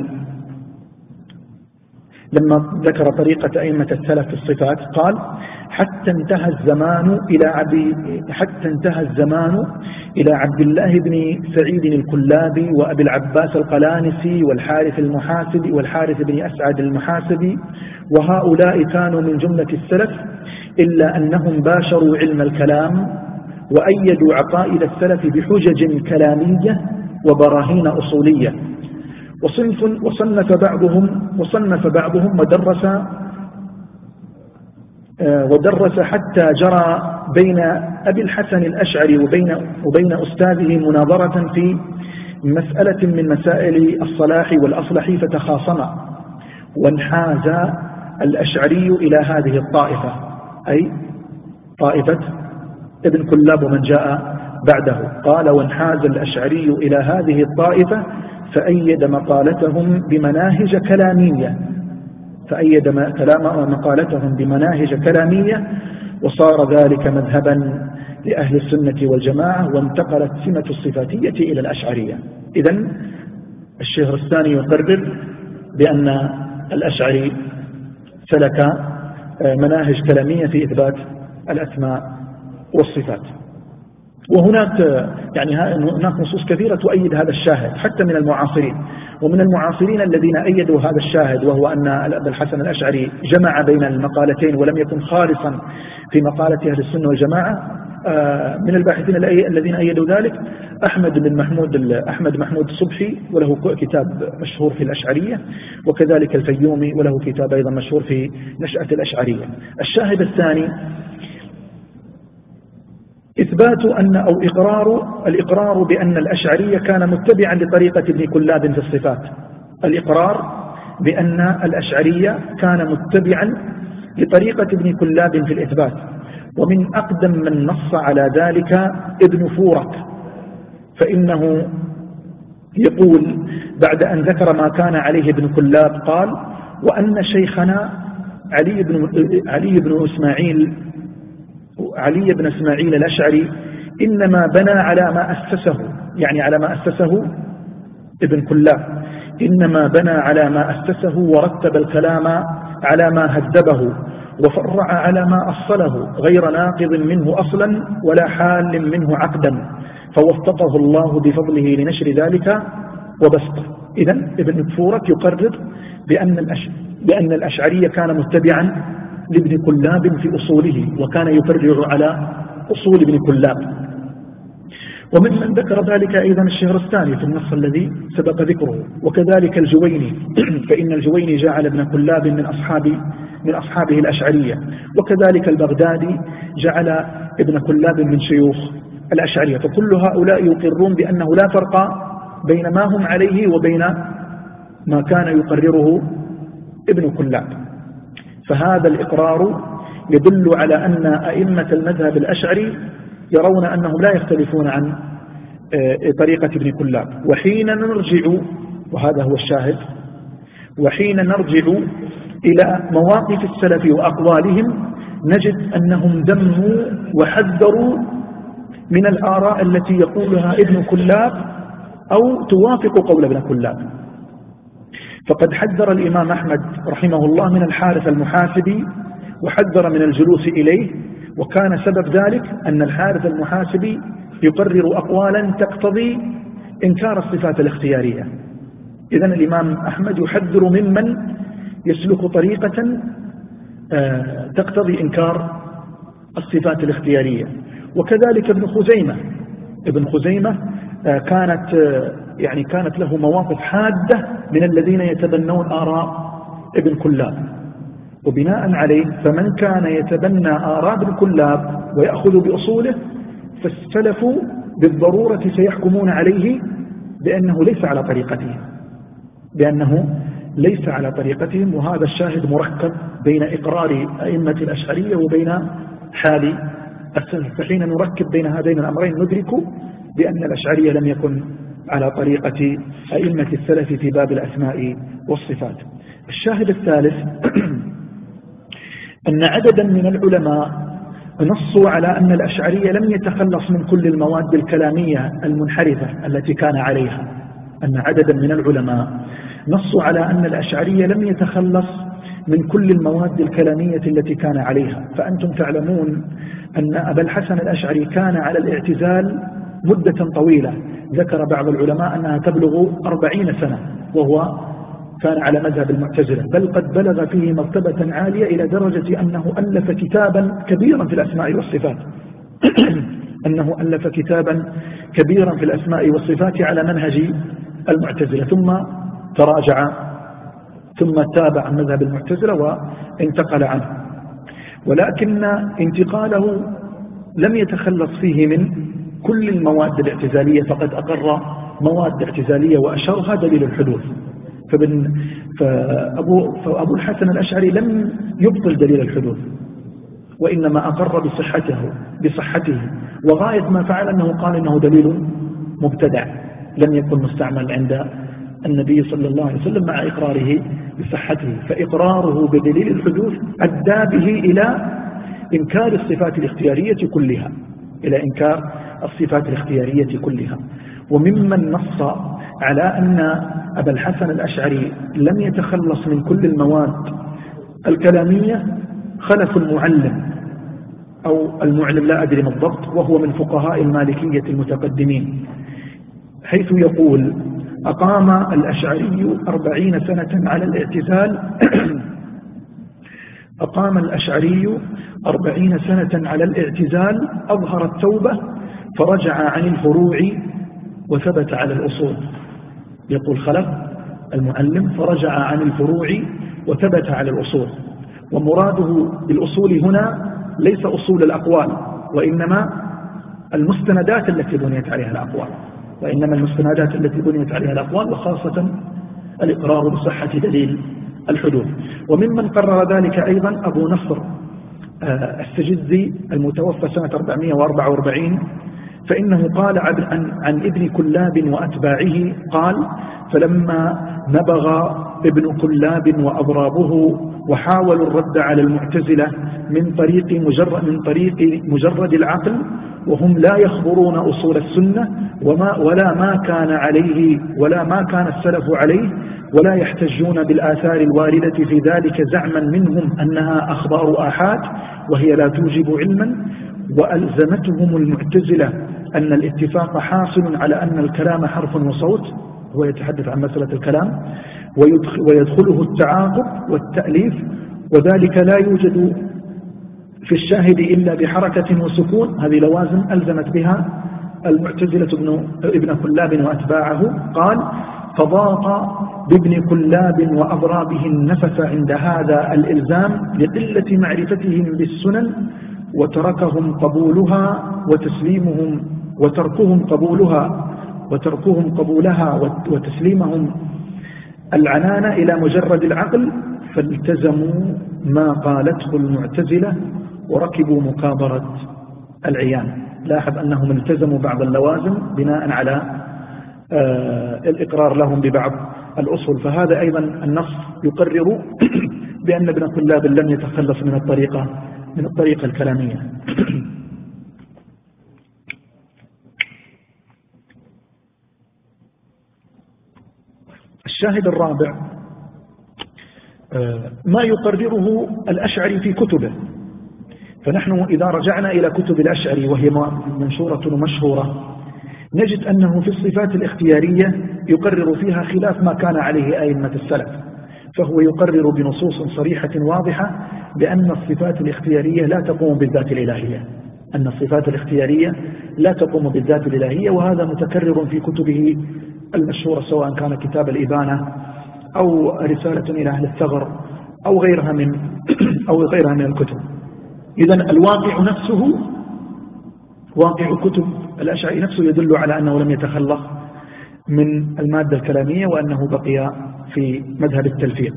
لما ذكر طريقة أئمة السلف في الصفات قال: حتى انتهى الزمان إلى عبد حتى انتهى الزمان إلى عبد الله بن سعيد الكلابي وأبي العباس القلانسي والحارث المحاسبي والحارث بن أسعد المحاسبي، وهؤلاء كانوا من جملة السلف، إلا أنهم باشروا علم الكلام وأيدوا عقائد السلف بحجج كلامية وبراهين أصولية. وصنف وصنف بعضهم وصنف بعضهم ودرس ودرس حتى جرى بين أبي الحسن الأشعري وبين وبين أستاذه مناظرة في مسألة من مسائل الصلاح والأصلح فتخاصما، وانحاز الأشعري إلى هذه الطائفة، أي طائفة ابن كلاب ومن جاء بعده. قال: وانحاز الأشعري إلى هذه الطائفة فأيد مقالتهم بمناهج كلامية فأيد كلام مقالتهم بمناهج كلامية وصار ذلك مذهبا لأهل السنة والجماعة، وانتقلت سمة الصفاتية إلى الأشعرية. إذن الشهرستاني يقرر بأن الأشعري سلك مناهج كلامية في إثبات الأسماء والصفات. وهناك يعني هناك نصوص كثيرة تؤيد هذا الشاهد حتى من المعاصرين، ومن المعاصرين الذين أيدوا هذا الشاهد وهو أن أبا الحسن الأشعري جمع بين المقالتين ولم يكن خالصا في مقالة أهل السنة والجماعة. من الباحثين الذين أيدوا ذلك أحمد بن محمود أحمد محمود الصبحي، وله كتاب مشهور في الأشعرية، وكذلك الفيومي وله كتاب أيضا مشهور في نشأة الأشعرية. الشاهد الثاني إثبات أن أو إقرار الإقرار بأن الأشعري كان متبعا لطريقة ابن كلاب في الصفات. الإقرار بأن الأشعري كان متبعا لطريقة ابن كلاب في الإثبات. ومن أقدم من نص على ذلك ابن فورك، فإنه يقول بعد أن ذكر ما كان عليه ابن كلاب قال: وأن شيخنا علي بن علي بن إسماعيل علي بن إسماعيل الأشعري إنما بنى على ما أسسه، يعني على ما أسسه ابن كلاب، إنما بنى على ما أسسه ورتب الكلام على ما هذبه وفرع على ما أصله، غير ناقض منه أصلا ولا حال منه عقدا، فوفقه الله بفضله لنشر ذلك وبسطه. إذن ابن فورك يقرر بأن الأش... بأن الأشعري كان متبعا لابن كلاب في أصوله، وكان يفرع على أصول ابن كلاب. وممن ذكر ذلك أيضا الشهرستاني في النص الذي سبق ذكره، وكذلك الجويني فإن الجويني جعل ابن كلاب من أصحاب من أصحابه الأشعرية، وكذلك البغدادي جعل ابن كلاب من شيوخ الأشعرية. فكل هؤلاء يقرون بأنه لا فرق بين ما هم عليه وبين ما كان يقرره ابن كلاب. فهذا الإقرار يدل على أن أئمة المذهب الأشعري يرون أنهم لا يختلفون عن طريقة ابن كلاب. وحين نرجع، وهذا هو الشاهد، وحين نرجع إلى مواقف السلف وأقوالهم نجد أنهم ذموا وحذروا من الآراء التي يقولها ابن كلاب أو توافق قول ابن كلاب. فقد حذر الإمام أحمد رحمه الله من الحارث المحاسبي، وحذر من الجلوس إليه، وكان سبب ذلك أن الحارث المحاسبي يقرر أقوالا تقتضي إنكار الصفات الاختيارية. إذن الإمام أحمد يحذر ممن يسلك طريقة تقتضي إنكار الصفات الاختيارية. وكذلك ابن خزيمة ابن خزيمة كانت يعني كانت له مواقف حادة من الذين يتبنون آراء ابن كلاب، وبناء عليه فمن كان يتبنى آراء ابن كلاب ويأخذ بأصوله فالسلف بالضرورة سيحكمون عليه بأنه ليس على طريقته، بأنه ليس على طريقتهم، وهذا الشاهد مركب بين إقرار أئمة الأشعرية وبين حال السلف. فحين نركب بين هذين الأمرين ندرك بأن الأشعرية لم يكن على طريقة أئمة السلف في باب الأسماء والصفات. الشاهد الثالث أن عددا من العلماء نصوا على أن الأشعرية لم يتخلص من كل المواد الكلامية المنحرفة التي كان عليها. أن عددا من العلماء نصوا على أن الأشعرية لم يتخلص من كل المواد الكلامية التي كان عليها. فأنتم تعلمون أن أبا الحسن الأشعري كان على الاعتزال مدة طويلة، ذكر بعض العلماء أنها تبلغ أربعين سنة، وهو كان على مذهب المعتزلة، بل قد بلغ فيه مرتبة عالية إلى درجة أنه ألف كتابا كبيرا في الأسماء والصفات أنه ألف كتابا كبيرا في الأسماء والصفات على منهج المعتزلة، ثم تراجع ثم تابع عن مذهب المعتزلة وانتقل عنه. ولكن انتقاله لم يتخلص فيه من كل المواد الاعتزالية، فقد أقر مواد اعتزالية وأشارها دليل الحدوث. فابن فأبو, فأبو الحسن الأشعري لم يبطل دليل الحدوث، وإنما أقر بصحته بصحته وغاية ما فعل أنه قال إنه دليل مبتدع لم يكن مستعمل عند النبي صلى الله عليه وسلم، مع إقراره بصحته. فإقراره بدليل الحدوث أدى به إلى إنكار الصفات الاختيارية كلها إلى إنكار الصفات الاختيارية كلها. وممن نص على أن أبا الحسن الأشعري لم يتخلص من كل المواد الكلامية خلف المعلم أو المعلم لا أدري ما الضبط، وهو من فقهاء المالكية المتقدمين، حيث يقول: أقام الأشعري أربعين سنة على الاعتزال أقام الأشعري أربعين سنة على الاعتزال أظهر التوبة فرجع عن الفروع وثبت على الأصول. يقول خلف المعلم فرجع عن الفروع وثبت على الأصول، ومراده بالأصول هنا ليس أصول الأقوال، وإنما المستندات التي بنيت عليها الأقوال وإنما المستندات التي بنيت عليها الأقوال وخاصة الإقرار بصحة دليل الحدوث. وممن قرر ذلك أيضا أبو نصر السجزي المتوفى سنة أربعمائة وأربعة وأربعين، فإنه قال عن, عن ابن كلاب وأتباعه قال: فلما نبغ ابن كلاب وأضرابه وحاولوا الرد على المعتزلة من طريق مجرد, من طريق مجرد العقل وهم لا يخبرون أصول السنة وما ولا ما كان عليه ولا ما كان السلف عليه ولا يحتجون بالآثار الواردة في ذلك زعما منهم أنها أخبار آحاد وهي لا توجب علما، وألزمتهم المعتزلة أن الاتفاق حاصل على أن الكلام حرف وصوت، هو يتحدث عن مسألة الكلام، ويدخله التعاقب والتأليف، وذلك لا يوجد في الشاهد إلا بحركة وسكون. هذه لوازم ألزمت بها المعتزلة ابن, ابن كلاب وأتباعه. قال: فضاق بابن كلاب وأضرابه النفس عند هذا الإلزام لقلة معرفتهم بالسنن، وتركهم قبولها وتسليمهم وتركهم قبولها وتركهم قبولها وتسليمهم العنان إلى مجرد العقل، فالتزموا ما قالته المعتزلة وركبوا مكابرة العيان. لاحظ أنهم التزموا بعض اللوازم بناء على آه الإقرار لهم ببعض الأصول. فهذا أيضا النص يقرر بأن ابن كلاب لم يتخلص من الطريقة من الطريقة الكلامية. الشاهد الرابع ما يقرره الأشعري في كتبه. فنحن إذا رجعنا إلى كتب الأشعري وهي منشورة ومشهورة نجد أنه في الصفات الاختيارية يقرر فيها خلاف ما كان عليه أئمة السلف، فهو يقرر بنصوص صريحة واضحة بأن الصفات الاختيارية لا تقوم بالذات الإلهية أن الصفات الاختيارية لا تقوم بالذات الإلهية وهذا متكرر في كتبه المشهورة، سواء كان كتاب الإبانة أو رسالة إلى أهل الثغر أو غيرها من أو غيرها من الكتب. إذن الواقع نفسه واقع كتب الأشعري نفسه يدل على أنه لم يتخلص من المادة الكلامية وأنه بقي في مذهب التلفيق.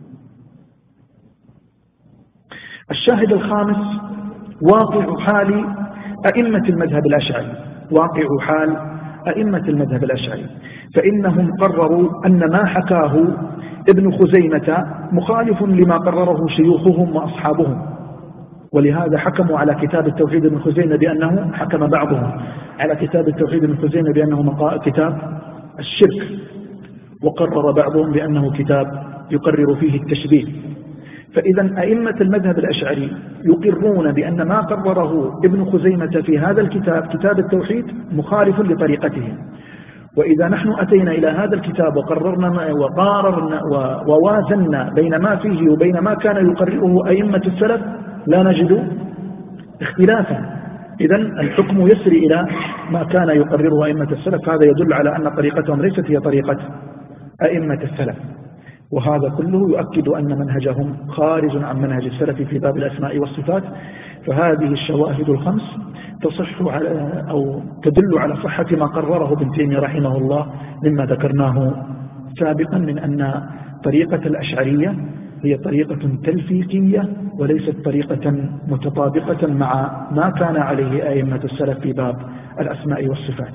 الشاهد الخامس واقع حال أئمة المذهب الأشعري، واقع حال أئمة المذهب الأشعري، فإنهم قرروا أن ما حكاه ابن خزيمة مخالف لما قرره شيوخهم وأصحابهم، ولهذا حكموا على كتاب التوحيد ابن خزيمة بأنه، حكم بعضهم على كتاب التوحيد ابن خزيمة بأنه كتاب الشرك، وقرر بعضهم بأنه كتاب يقرر فيه التشبيه. فإذا أئمة المذهب الأشعري يقرون بأن ما قرره ابن خزيمة في هذا الكتاب كتاب التوحيد مخالف لطريقتهم. وإذا نحن أتينا إلى هذا الكتاب وقررنا وقاررنا ووازنا بين ما فيه وبين ما كان يقرره أئمة السلف لا نجد اختلافا. إذا الحكم يسري إلى ما كان يقرره أئمة السلف، هذا يدل على أن طريقتهم ليست هي طريقة أئمة السلف، وهذا كله يؤكد أن منهجهم خارج عن منهج السلف في باب الأسماء والصفات. فهذه الشواهد الخمس تصح على أو تدل على صحة ما قرره ابن تيمية رحمه الله مما ذكرناه سابقا من أن طريقة الأشعرية هي طريقة تلفيقية وليست طريقة متطابقة مع ما كان عليه أئمة السلف في باب الأسماء والصفات.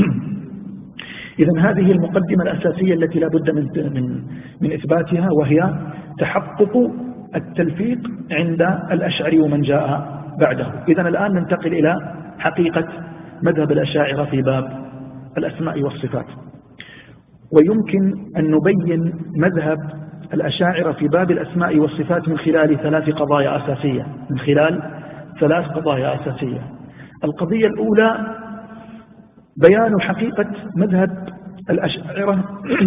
إذن هذه المقدمة الأساسية التي لا بد من, من, من إثباتها، وهي تحقق التلفيق عند الأشعري ومن جاء بعده. إذن الآن ننتقل إلى حقيقة مذهب الأشاعرة في باب الأسماء والصفات. ويمكن أن نبين مذهب الأشاعرة في باب الأسماء والصفات من خلال ثلاث قضايا أساسية من خلال ثلاث قضايا أساسية. القضية الأولى بيان حقيقة مذهب الأشاعرة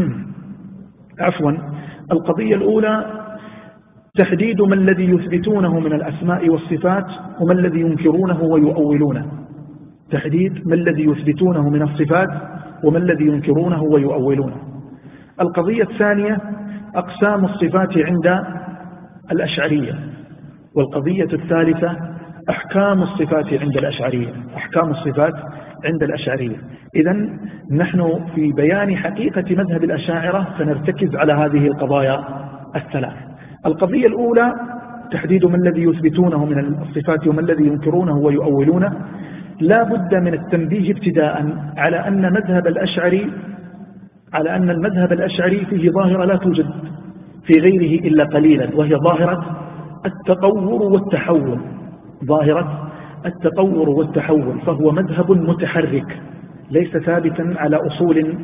عفوا القضية الأولى تحديد ما الذي يثبتونه من الأسماء والصفات وما الذي ينكرونه ويؤولونه. تحديد ما الذي يثبتونه من الصفات وما الذي ينكرونه ويؤولونه. القضية الثانية أقسام الصفات عند الأشعرية. والقضية الثالثة أحكام الصفات عند الأشعرية. أحكام الصفات عند الأشعرية. إذن نحن في بيان حقيقة مذهب الأشاعرة سنرتكز على هذه القضايا الثلاث. القضية الأولى تحديد ما الذي يثبتونه من الصفات وما الذي ينكرونه ويؤولونه. لا بد من التنبيه ابتداء على أن مذهب الأشعري على أن المذهب الأشعري فيه ظاهرة لا توجد في غيره إلا قليلا، وهي ظاهرة التطور والتحول. ظاهرة التطور والتحول، فهو مذهب متحرك ليس ثابتا على أصول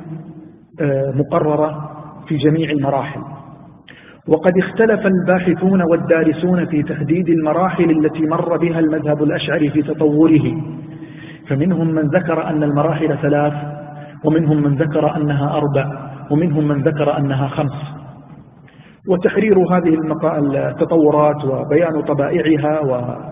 مقررة في جميع المراحل. وقد اختلف الباحثون والدارسون في تحديد المراحل التي مر بها المذهب الأشعري في تطوره، فمنهم من ذكر أن المراحل ثلاث، ومنهم من ذكر أنها أربع، ومنهم من ذكر أنها خمس. وتحرير هذه التطورات وبيان طبائعها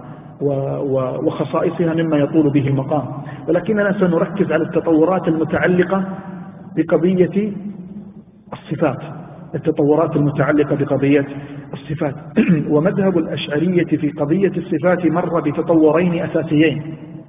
وخصائصها مما يطول به المقام، ولكننا سنركز على التطورات المتعلقة بقضية الصفات التطورات المتعلقة بقضية الصفات. ومذهب الأشعرية في قضية الصفات مر بتطورين أساسيين.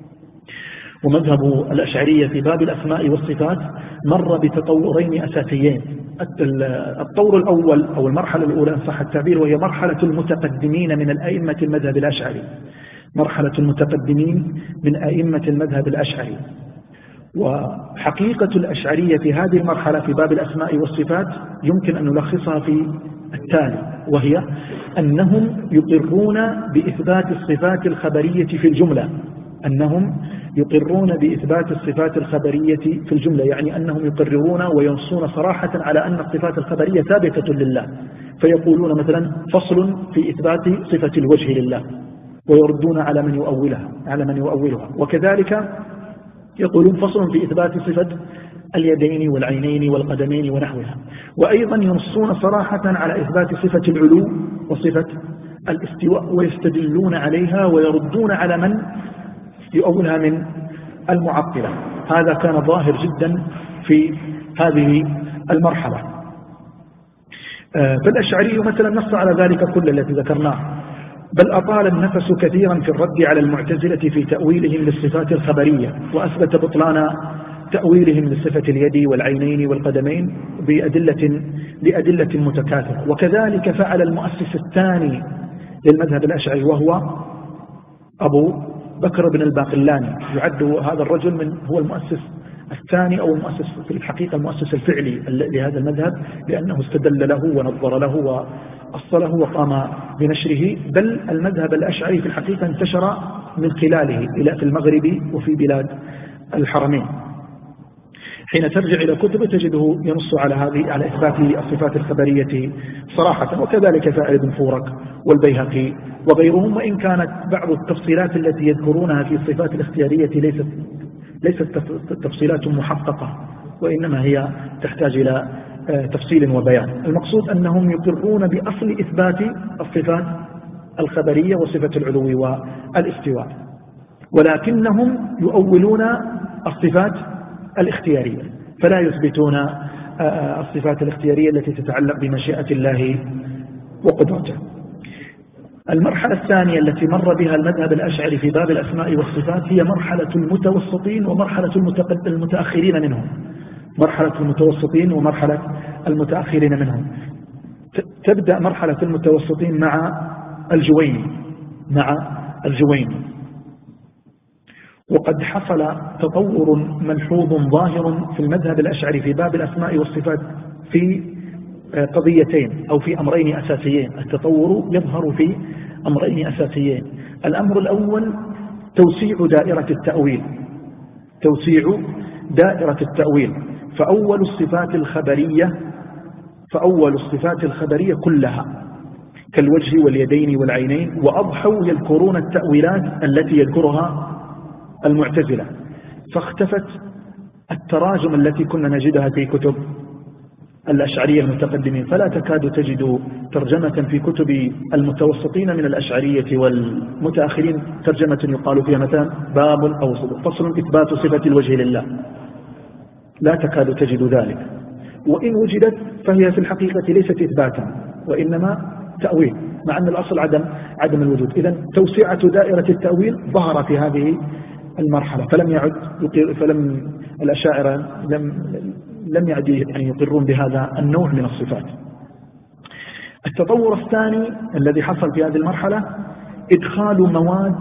ومذهب الأشعرية في باب الأسماء والصفات مر بتطورين أساسيين. الطور الأول أو المرحلة الأولى إن صح التعبير، وهي مرحلة المتقدمين من الأئمة المذهب الأشعري. مرحلة المتقدمين من أئمة المذهب الأشعري. وحقيقة الأشعرية في هذه المرحلة في باب الأسماء والصفات يمكن أن نلخصها في التالي، وهي أنهم يقرون بإثبات الصفات الخبرية في الجملة. أنهم يقرون بإثبات الصفات الخبرية في الجملة، يعني أنهم يقررون وينصون صراحة على أن الصفات الخبرية ثابتة لله، فيقولون مثلا فصل في إثبات صفة الوجه لله، ويردون على من يؤولها على من يؤولها. وكذلك يقولون فصل في إثبات صفة اليدين والعينين والقدمين ونحوها. وأيضا ينصون صراحة على إثبات صفة العلو وصفة الاستواء، ويستدلون عليها ويردون على من يؤولها من المعطلة. هذا كان ظاهر جدا في هذه المرحلة. فالأشعري مثلا نص على ذلك كل الذي ذكرناه، بل أطال النفس كثيرا في الرد على المعتزلة في تأويلهم للصفات الخبرية، وأثبت بطلان تأويلهم لصفة اليد والعينين والقدمين بأدلة لأدلة متكاثرة. وكذلك فعل المؤسس الثاني للمذهب الأشعري وهو أبو بكر بن الباقلاني. يعد هذا الرجل من هو المؤسس الثاني أو المؤسس في الحقيقة المؤسس الفعلي لهذا المذهب، لأنه استدل له ونظر له وأصله وقام بنشره. بل المذهب الأشعري في الحقيقة انتشر من خلاله إلى في المغرب وفي بلاد الحرمين. حين ترجع إلى كتبه تجده ينص على هذه على إثبات الصفات الخبرية صراحة، وكذلك فاعل بن فورك والبيهقي وغيرهم، وإن كانت بعض التفصيلات التي يذكرونها في الصفات الاختيارية ليست ليست تفصيلات محققة، وإنما هي تحتاج إلى تفصيل وبيان. المقصود أنهم يقرون بأصل إثبات الصفات الخبرية وصفة العلو والاستواء، ولكنهم يؤولون الصفات الاختيارية، فلا يثبتون الصفات الاختيارية التي تتعلق بمشيئة الله وقدرته. المرحلة الثانية التي مر بها المذهب الأشعري في باب الأسماء والصفات هي مرحلة المتوسطين ومرحلة المتأخرين منهم. مرحلة المتوسطين ومرحلة المتأخرين منهم. تبدأ مرحلة المتوسطين مع الجويني مع الجويني وقد حصل تطور ملحوظ ظاهر في المذهب الأشعري في باب الأسماء والصفات في قضيتين أو في أمرين أساسيين. التطور يظهر في أمرين أساسيين. الأمر الأول توسيع دائرة التأويل توسيع دائرة التأويل فأول الصفات الخبرية فأول الصفات الخبرية كلها كالوجه واليدين والعينين، وأضحوا يذكرون التأويلات التي يذكرها المعتزلة، فاختفت التراجم التي كنا نجدها في كتب الأشعرية المتقدمين. فلا تكاد تجد ترجمة في كتب المتوسطين من الأشعرية والمتأخرين ترجمة يقال فيها مثلا باب أو فصل إثبات صفة الوجه لله، لا تكاد تجد ذلك، وإن وجدت فهي في الحقيقة ليست إثباتا وإنما تأويل، مع أن الأصل عدم عدم الوجود. إذن توسعة دائرة التأويل ظهر في هذه المرحلة، فلم يعد فلم الأشاعرة لم لم يعد يعني يقرون بهذا النوع من الصفات. التطور الثاني الذي حصل في هذه المرحلة إدخال مواد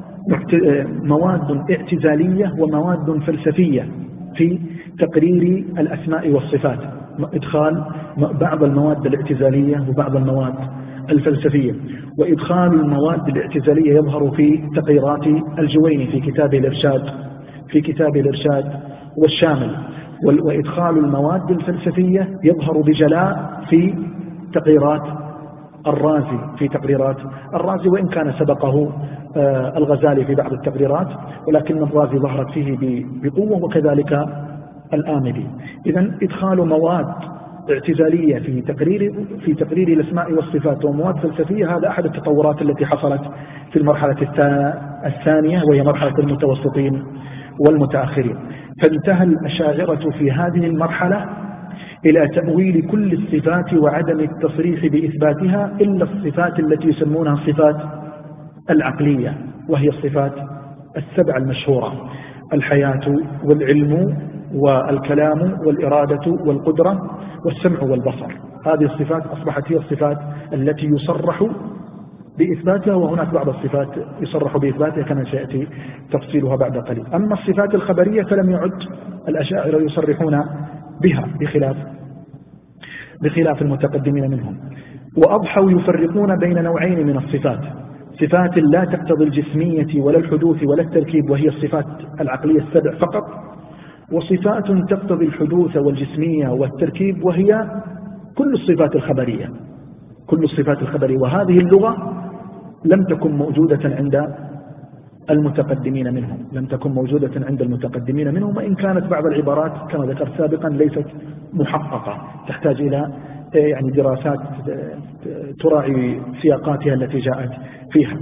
مواد اعتزالية ومواد فلسفية في تقرير الأسماء والصفات. إدخال بعض المواد الاعتزالية وبعض المواد الفلسفية. وإدخال المواد الاعتزالية يظهر في تقريرات الجويني في كتاب الإرشاد في كتاب الإرشاد والشامل، وإدخال المواد الفلسفية يظهر بجلاء في تقريرات الرازي في تقريرات الرازي وإن كان سبقه الغزالي في بعض التقريرات، ولكن الرازي ظهرت فيه بقوة، وكذلك الآمدي. إذن إدخال مواد اعتزالية في تقرير في تقرير الأسماء والصفات ومواد فلسفية، هذا أحد التطورات التي حصلت في المرحلة الثانية وهي مرحلة المتوسطين والمتأخرين. فانتهى الأشاعرة في هذه المرحلة إلى تأويل كل الصفات وعدم التصريح بإثباتها إلا الصفات التي يسمونها الصفات العقلية، وهي الصفات السبع المشهورة: الحياة والعلم والكلام والإرادة والقدرة والسمع والبصر. هذه الصفات أصبحت هي الصفات التي يصرح بإثباتها، وهناك بعض الصفات يصرح بإثباتها كما سيأتي تفصيلها بعد قليل. أما الصفات الخبرية فلم يعد الأشاعرة يصرحون بها بخلاف بخلاف المتقدمين منهم. وأضحوا يفرقون بين نوعين من الصفات: صفات لا تقتضي الجسمية ولا الحدوث ولا التركيب وهي الصفات العقلية السبع فقط، وصفات تقتضي الحدوث والجسمية والتركيب وهي كل الصفات الخبرية كل الصفات الخبرية. وهذه اللغة لم تكن موجودة عند المتقدمين منهم لم تكن موجودة عند المتقدمين منهم وإن كانت بعض العبارات كما ذكرت سابقا ليست محققة، تحتاج إلى يعني دراسات تراعي سياقاتها التي جاءت فيها.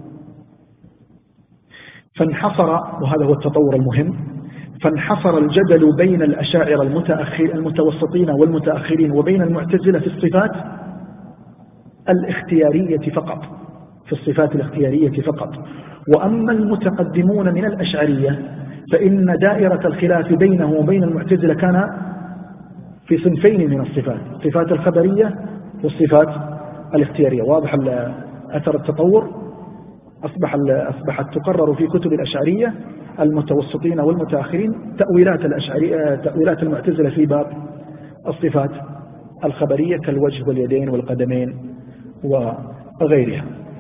فانحصر، وهذا هو التطور المهم، فانحصر الجدل بين الأشاعرة المتأخر المتوسطين والمتأخرين وبين المعتزلة في الصفات الاختيارية فقط في الصفات الاختيارية فقط. وأما المتقدمون من الأشعرية فإن دائرة الخلاف بينه وبين المعتزلة كان في صنفين من الصفات، الصفات الخبرية والصفات الاختيارية. واضح أثر التطور، أصبح أصبحت تقرر في كتب الأشعرية المتوسطين والمتأخرين تأويلات الأشعرية تأويلات المعتزلة في باب الصفات الخبرية كالوجه واليدين والقدمين وغيرها.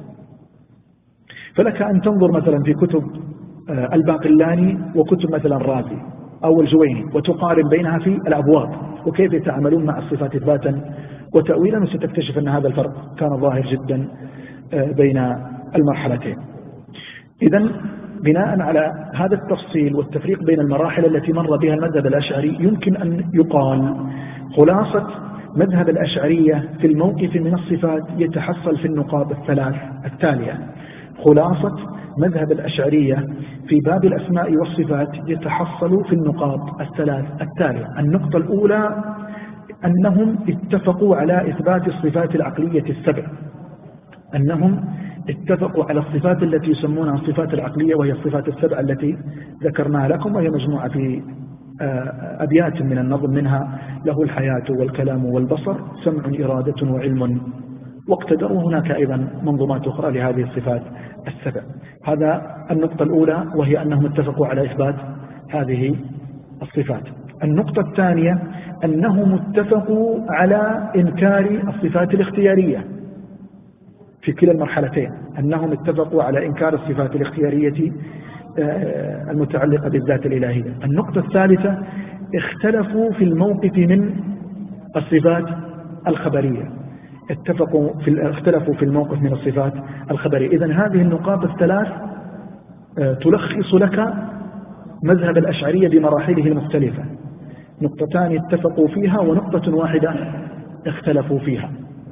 فلك أن تنظر مثلا في كتب الباقلاني وكتب مثلا الرازي أو الجويني وتقارن بينها في الأبواب وكيف يتعاملون مع الصفات إثباتا وتأويلا، وستكتشف أن هذا الفرق كان ظاهر جدا بين المرحلتين. إذن بناء على هذا التفصيل والتفريق بين المراحل التي مر بها المذهب الأشعري، يمكن أن يقال خلاصة مذهب الأشعرية في الموقف من الصفات يتحصل في النقاط الثلاث التالية. خلاصة مذهب الأشعرية في باب الأسماء والصفات يتحصل في النقاط الثلاث التالية. النقطة الأولى أنهم اتفقوا على إثبات الصفات العقلية السبع، أنهم اتفقوا على الصفات التي يسمونها الصفات العقلية، وهي الصفات السبع التي ذكرناها لكم، وهي مجموعة في أبيات من النظم، منها له الحياة والكلام والبصر، سمع إرادة وعلم واقتدروا. هناك أيضا منظومات أخرى لهذه الصفات السبع. هذا النقطة الأولى، وهي أنهم اتفقوا على إثبات هذه الصفات. النقطة الثانية أنهم اتفقوا على إنكار الصفات الاختيارية في كلا المرحلتين، أنهم اتفقوا على إنكار الصفات الاختيارية المتعلقة بالذات الإلهية. النقطة الثالثة اختلفوا في الموقف من الصفات الخبرية، اتفقوا في اختلفوا في الموقف من الصفات الخبرية. إذن هذه النقاط الثلاث تلخص لك مذهب الأشعرية بمراحله المختلفة، نقطتان اتفقوا فيها ونقطة واحدة اختلفوا فيها.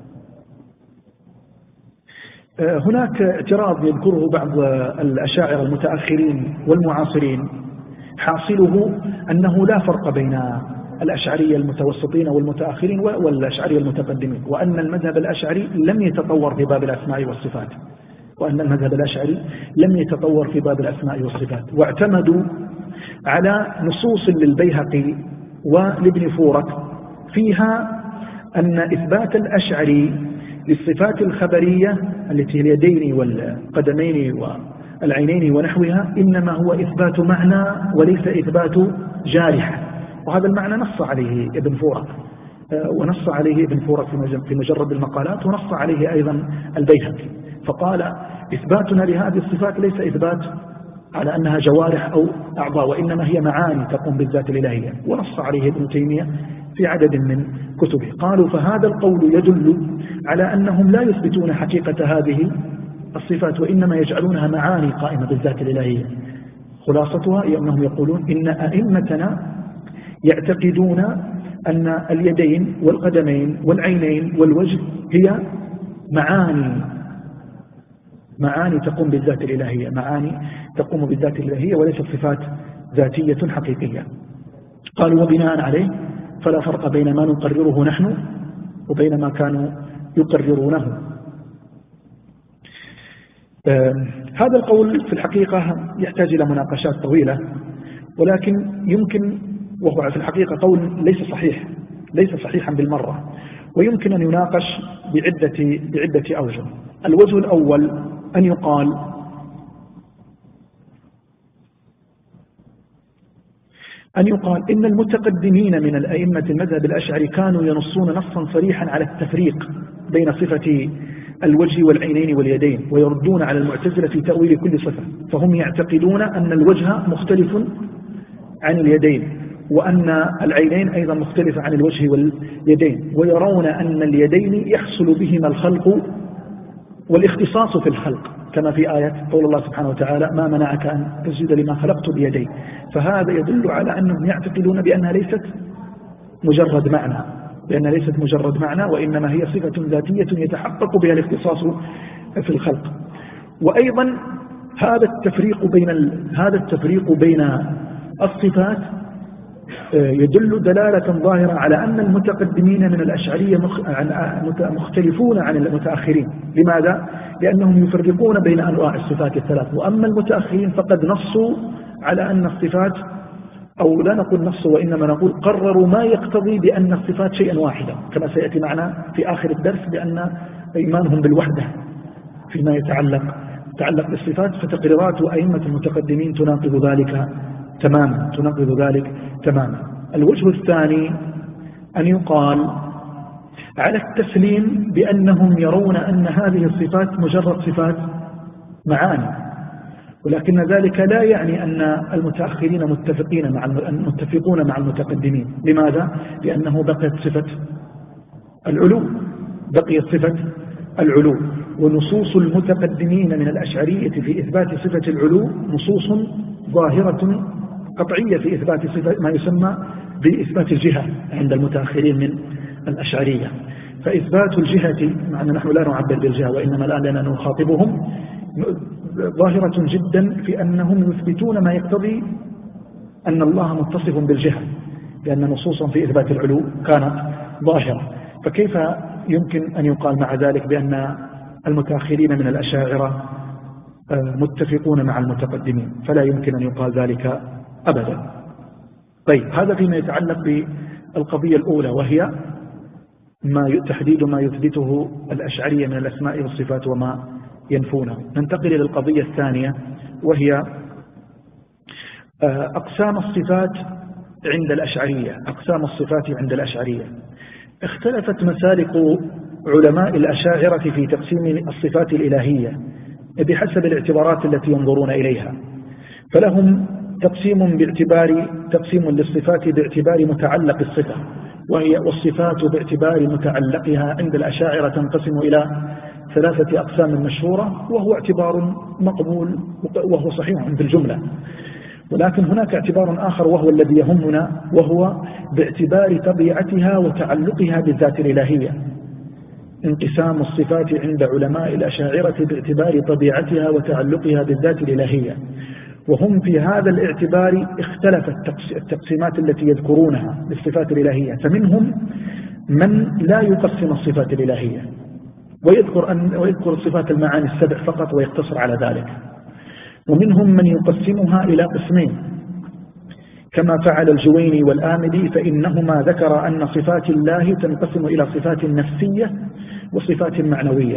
هناك اعتراض يذكره بعض الأشاعرة المتأخرين والمعاصرين، حاصله أنه لا فرق بين الأشعرية المتوسطين والمتأخرين والأشعرية المتقدمين، وأن المذهب الأشعري لم يتطور في باب الأسماء والصفات، وأن المذهب الأشعري لم يتطور في باب الأسماء والصفات، واعتمدوا على نصوص للبيهقي ولابن فورك فيها أن إثبات الأشعري للصفات الخبرية التي اليدين والقدمين والعينين ونحوها إنما هو إثبات معنى وليس إثبات جارحة، وهذا المعنى نص عليه ابن فورك، ونص عليه ابن فورك في مجرد المقالات، ونص عليه أيضا البيهقي، فقال إثباتنا لهذه الصفات ليس إثبات على أنها جوارح أو أعضاء، وإنما هي معاني تقوم بالذات الإلهية، ونص عليه ابن تيمية في عدد من كتبه. قالوا فهذا القول يدل على أنهم لا يثبتون حقيقة هذه الصفات، وإنما يجعلونها معاني قائمة بالذات الإلهية. خلاصتها هي أنهم يقولون إن أئمتنا يعتقدون أن اليدين والقدمين والعينين والوجه هي معاني معاني تقوم بالذات الإلهية، معاني تقوم بالذات الإلهية وليست صفات ذاتية حقيقية. قالوا وبناء عليه فلا فرق بين ما نقرره نحن وبين ما كانوا يقررونه. هذا القول في الحقيقة يحتاج إلى مناقشات طويلة، ولكن يمكن، وهو في الحقيقة قول ليس صحيح ليس صحيحا بالمرة، ويمكن أن يناقش بعدة, بعدة أوجه. الوجه الأول أن يقال أن يقال إن المتقدمين من الأئمة المذهب الأشعري كانوا ينصون نصا صريحا على التفريق بين صفة الوجه والعينين واليدين، ويردون على المعتزلة في تأويل كل صفة، فهم يعتقدون أن الوجه مختلف عن اليدين، وأن العينين أيضا مختلفة عن الوجه واليدين، ويرون أن اليدين يحصل بهما الخلق والاختصاص في الخلق، كما في آية قول الله سبحانه وتعالى ما منعك أن تسجد لما خلقت بيدي. فهذا يدل على أنهم يعتقدون بأنها ليست مجرد معنى بأنها ليست مجرد معنى وإنما هي صفة ذاتية يتحقق بها الاختصاص في الخلق. وأيضا هذا التفريق بين ال... هذا التفريق بين الصفات يدل دلالة ظاهرة على أن المتقدمين من الأشعرية مختلفون عن المتأخرين. لماذا؟ لأنهم يفرقون بين أنواع الصفات الثلاث، وأما المتأخرين فقد نصوا على أن الصفات، أو لا نقول نصوا وإنما نقول قرروا ما يقتضي بأن الصفات شيئا واحدا، كما سيأتي معنا في آخر الدرس بأن إيمانهم بالوحدة فيما يتعلق يتعلق بالصفات، فتقريرات أئمة المتقدمين تناقض ذلك تماما تناقض ذلك تماما. الوجه الثاني أن يقال على التسليم بأنهم يرون أن هذه الصفات مجرد صفات معاني، ولكن ذلك لا يعني أن المتأخرين متفقين مع متفقون مع المتقدمين. لماذا؟ لأنه بقيت صفة العلو بقيت صفة العلو ونصوص المتقدمين من الأشعرية في إثبات صفة العلو نصوص ظاهرة قطعية في إثبات صفة ما يسمى بإثبات الجهة عند المتأخرين من الأشعرية. فإثبات الجهة، مع أن نحن لا نعبر بالجهة وإنما الآن لنا نخاطبهم، ظاهرة جدا في أنهم يثبتون ما يقتضي أن الله متصف بالجهة، لأن نصوصا في إثبات العلو كانت ظاهرة. فكيف يمكن أن يقال مع ذلك بأن المتأخرين من الأشاعرة متفقون مع المتقدمين؟ فلا يمكن أن يقال ذلك أبدا. طيب، هذا فيما يتعلق بالقضية الأولى، وهي ما تحديد ما يثبته الأشعرية من الأسماء والصفات وما ينفونه. ننتقل إلى القضية الثانية، وهي أقسام الصفات عند الأشعرية. أقسام الصفات عند الأشعرية اختلفت مسالك علماء الأشاعرة في تقسيم الصفات الإلهية بحسب الاعتبارات التي ينظرون إليها. فلهم تقسيم باعتبار تقسيم للصفات باعتبار متعلق الصفة، وهي والصفات باعتبار متعلقها عند الأشاعرة تنقسم إلى ثلاثة أقسام مشهورة، وهو اعتبار مقبول وهو صحيح في الجملة. ولكن هناك اعتبار آخر وهو الذي يهمنا، وهو باعتبار طبيعتها وتعلقها بالذات الإلهية. انقسام الصفات عند علماء الأشاعرة باعتبار طبيعتها وتعلقها بالذات الإلهية، وهم في هذا الاعتبار اختلفت التقسيمات التي يذكرونها للصفات الإلهية. فمنهم من لا يقسم الصفات الإلهية ويذكر, أن ويذكر صفات المعاني السبع فقط ويقتصر على ذلك، ومنهم من يقسمها إلى قسمين كما فعل الجويني والآمدي، فإنهما ذكر أن صفات الله تنقسم إلى صفات نفسية وصفات معنوية.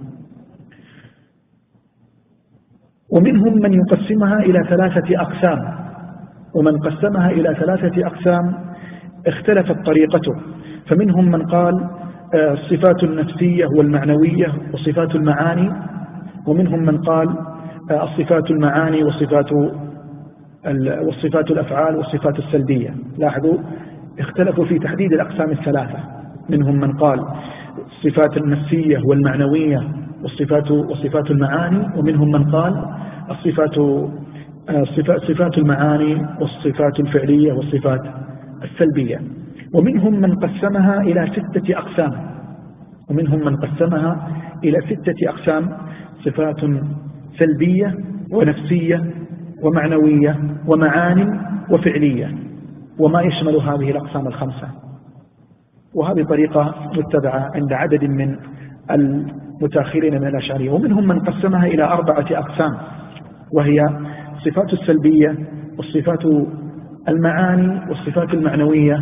ومنهم من يقسمها إلى ثلاثة أقسام، ومن قسمها إلى ثلاثة أقسام اختلفت طريقته. فمنهم من قال الصفات النفسية والمعنوية وصفات المعاني، ومنهم من قال الصفات المعاني وصفات والصفات الأفعال والصفات السلبية. لاحظوا اختلفوا في تحديد الأقسام الثلاثة. منهم من قال الصفات النفسية والمعنوية والصفات وصفات المعاني، ومنهم من قال الصفات صفات المعاني والصفات الفعلية والصفات السلبية. ومنهم من قسمها إلى ستة أقسام ومنهم من قسمها إلى ستة أقسام: صفات سلبية ونفسية ومعنوية ومعان وفعلية، وما يشمل هذه الأقسام الخمسة. وهذه طريقة متبعة عند عدد من المتأخرين من الأشعرية. ومنهم من قسمها إلى أربعة أقسام، وهي الصفات السلبية والصفات المعاني والصفات المعنوية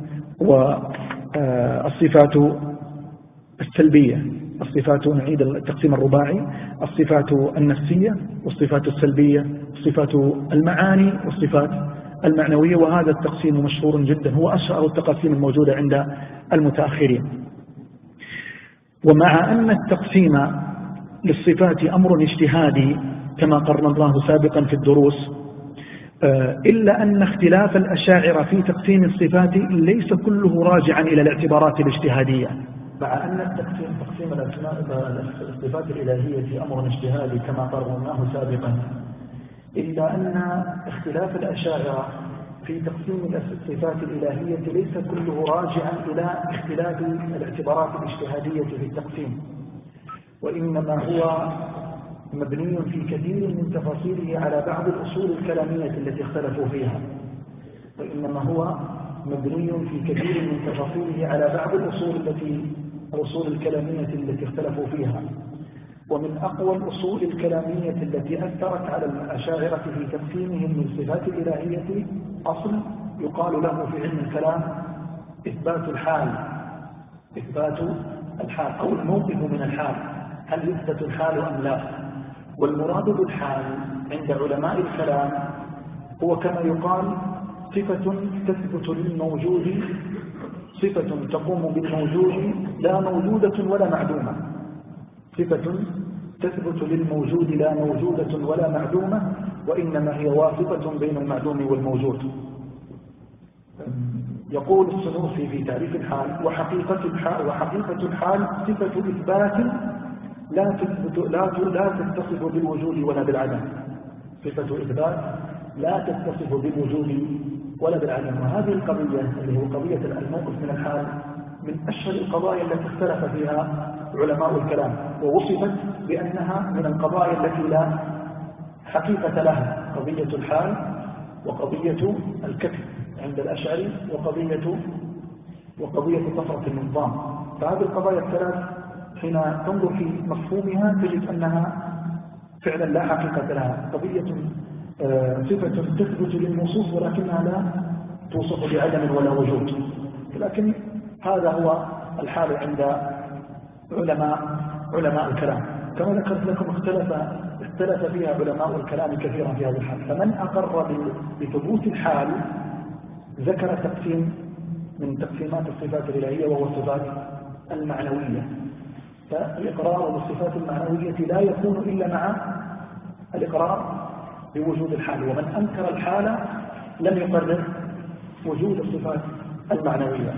والصفات السلبية. الصفات، نعيد التقسيم الرباعي: الصفات النفسية والصفات السلبية والصفات المعاني والصفات المعنوية. وهذا التقسيم مشهور جدا، هو أشهر التقاسيم الموجودة عند المتأخرين. ومع أن التقسيم للصفات أمر اجتهادي كما قرر الله سابقا في الدروس، إلا أن اختلاف الأشاعرة في تقسيم الصفات ليس كله راجعا إلى الاعتبارات الاجتهادية. مع أن التقسيم تقسيم الصفات الإلهية أمر اجتهادي كما قررناه سابقا، إلا أن اختلاف الأشاعرة في تقسيم الصفات الإلهية ليس كله راجعا إلى اختلاف الاعتبارات الاجتهادية في التقسيم، وإنما هو مبني في كثير من تفاصيله على بعض الأصول الكلامية التي اختلفوا فيها وإنما هو مبني في كثير من تفاصيله على بعض الأصول التي الأصول الكلامية التي اختلفوا فيها. ومن أقوى الأصول الكلامية التي أثرت على الأشاعرة في تقسيمهم من صفات الإلهية أصل يقال له في علم الكلام إثبات الحال، إثبات الحال أو الموقف من الحال، هل يثبت الحال أم لا؟ والمراد بالحال عند علماء الكلام هو كما يقال صفة تثبت للموجود، صفة تقوم بالموجود لا موجودة ولا معدومة، صفة تثبت للموجود لا موجودة ولا معدومة، وإنما هي واسطة بين المعدوم والموجود. يقول السنوسي في تعريف الحال: وحقيقة الحال, وحقيقة الحال صفة إثبات لا تثبت لا لا تتصف بالوجود ولا بالعدم، صفة إثبات لا تتصف بالوجود ولا بالعدم. وهذه القضية اللي هو قضية الموقف من الحال من أشهر القضايا التي اختلف فيها علماء الكلام، ووصفت بأنها من القضايا التي لا حقيقة لها، قضية الحال وقضية الكتب عند الأشعري وقضية وقضية طفرة النظام. فهذه القضايا الثلاث حين تنظر في مفهومها تجد أنها فعلا لا حقيقة لها، قضية صفة تثبت للنصوص ولكنها لا توصف بعدم ولا وجود. لكن هذا هو الحال عند علماء علماء الكلام. كما ذكرت لكم اختلف اختلف فيها علماء الكلام كثيرا في هذا الحال. فمن أقر بثبوت الحال ذكر تقسيم من تقسيمات الصفات الإلهية وهو الصفات المعنوية. فالإقرار بالصفات المعنوية لا يكون إلا مع الإقرار بوجود الحال، ومن أنكر الحال لم يقرر وجود الصفات المعنوية.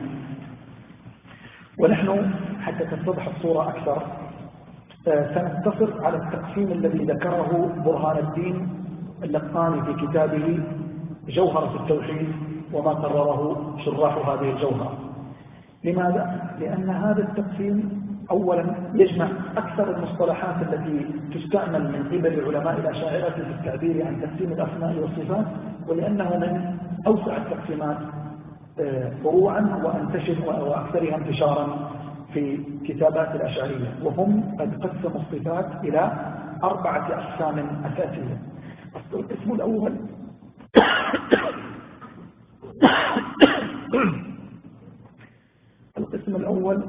ونحن حتى تتضح الصورة أكثر سنقتصر على التقسيم الذي ذكره برهان الدين اللقاني في كتابه جوهرة التوحيد وما قرره شراح هذه الجوهرة. لماذا؟ لأن هذا التقسيم أولا يجمع أكثر المصطلحات التي تستعمل من قبل علماء الأشاعرة في التعبير عن تقسيم الأسماء والصفات، ولأنه من أوسع التقسيمات فروعا وأنتشر وأكثرها انتشارا في كتابات الأشعرية. وهم قد قسموا الصفات إلى أربعة أقسام أساسية. القسم الأول القسم الأول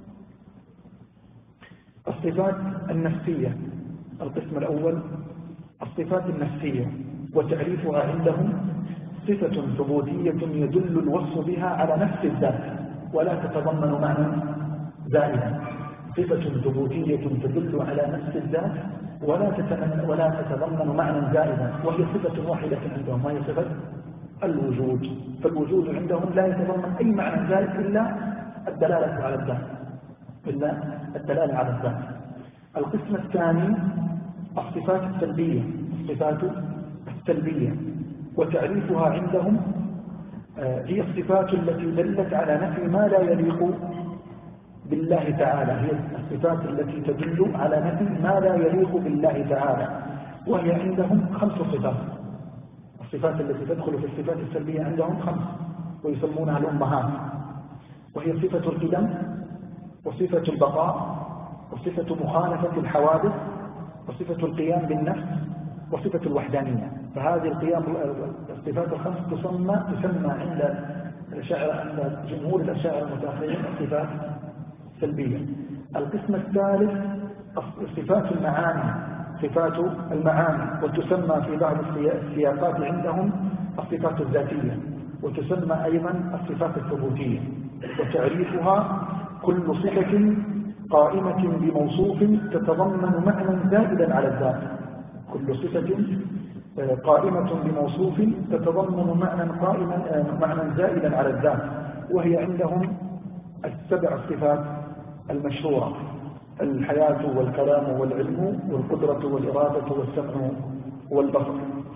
الصفات النفسية. القسم الأول الصفات النفسية، وتعريفها عندهم صفة ثبوتية يدل الوصف بها على نفس الذات ولا تتضمن معنى زائدا. صفة ثبوتية تدل على نفس الذات ولا ولا تتضمن معنى زائدا، وهي صفة واحدة عندهم، وهي صفة الوجود. فالوجود عندهم لا يتضمن أي معنى زائد إلا الدلالة على الذات، إلا الدلالة على الذات. القسم الثاني الصفات السلبية، الصفات السلبية، وتعريفها عندهم هي الصفات التي دلت على نفي ما لا يليق بالله تعالى، هي الصفات التي تدل على نفي ما لا يليق بالله تعالى، وهي عندهم خمس صفات. الصفات التي تدخل في الصفات السلبية عندهم خمس ويسمونها الأمهات، وهي صفة القدم وصفة البقاء وصفة مخالفة الحوادث وصفة القيام بالنفس وصفة الوحدانية. فهذه القيام الصفات الخمس تسمى تسمى عند الأشاعرة عند جمهور الأشاعرة المتأخرين الصفات السلبية. القسم الثالث صفات المعاني، صفات المعاني، وتسمى في بعض السياقات عندهم الصفات الذاتية، وتسمى أيضا الصفات الثبوتية. وتعريفها كل صفة قائمة بموصوف تتضمن معنى زائدا على الذات، كل صفة قائمة بموصوف تتضمن معنى قائما معنى زائدا على الذات، وهي عندهم السبع الصفات المشهورة: الحياة والكلام والعلم والقدرة والإرادة والسمع والبصر.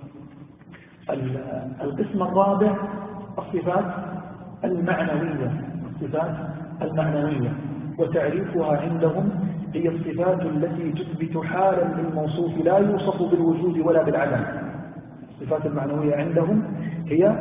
القسم الرابع الصفات المعنوية، الصفات المعنوية، وتعريفها عندهم هي الصفات التي تثبت حالا للموصوف لا يوصف بالوجود ولا بالعدم. الصفات المعنوية عندهم هي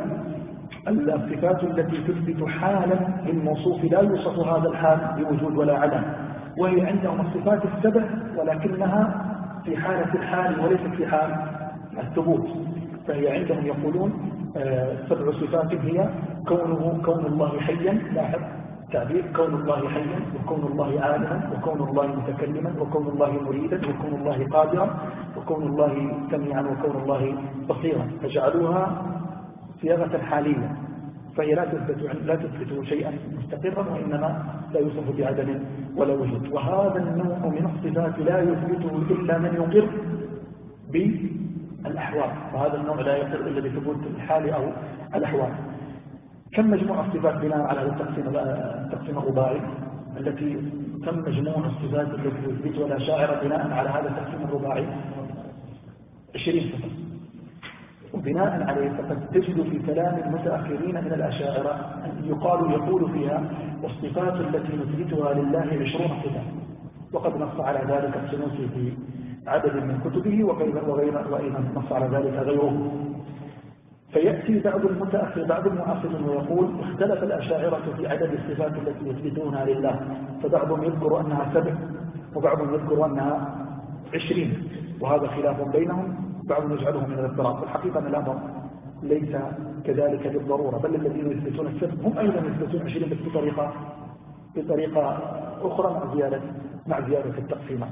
الصفات التي تثبت حالا للموصوف لا يوصف هذا الحال بوجود ولا عدم، وهي عندهم الصفات السبع ولكنها في حالة الحال وليست في حال الثبوت. فهي عندهم يقولون سبع صفات هي كونه كون الله حيا، لاحظ تعبير كون الله حيا، وكون الله عالما، وكون الله متكلما، وكون الله مريدا، وكون الله قادرا، وكون الله سميعا، وكون الله بصيرا، فجعلوها صياغة حالية، فهي لا تثبت لا تثبت شيئا مستقرا، وإنما لا يوصف بعدم ولا وجود. وهذا النوع من الصفات لا يثبته إلا من يقر بالأحوال، وهذا النوع لا يقر إلا بثبوت الحال أو الأحوال. كم مجموع الصفات بناء على التقسيم التقسيم الرباعي التي كم مجموع الصفات التي يثبتها الأشاعرة بناء على هذا التقسيم الرباعي؟ عشرين صفة. وبناء عليه فقد تجد في كلام المتأخرين من الأشاعرة يقال يقول فيها والصفات التي نثبتها لله عشرون صفة، وقد نص على ذلك السنوسي في عدد من كتبه وغير وغير وأيضا نص على ذلك غيره. فيأتي بعض المتأخر بعض المؤخرين ويقول اختلف الأشاعرة في عدد الصفات التي يثبتونها لله، فبعضهم يذكر أنها سبع وبعضهم يذكر أنها عشرين، وهذا خلاف بينهم، بعضهم يجعلهم من الاضطراب. والحقيقة أن الأمر ليس كذلك بالضرورة، بل الذين يثبتون السبع هم أيضا يثبتون عشرين بس بطريقة بطريقة أخرى مع زيادة مع زيادة التقسيمات.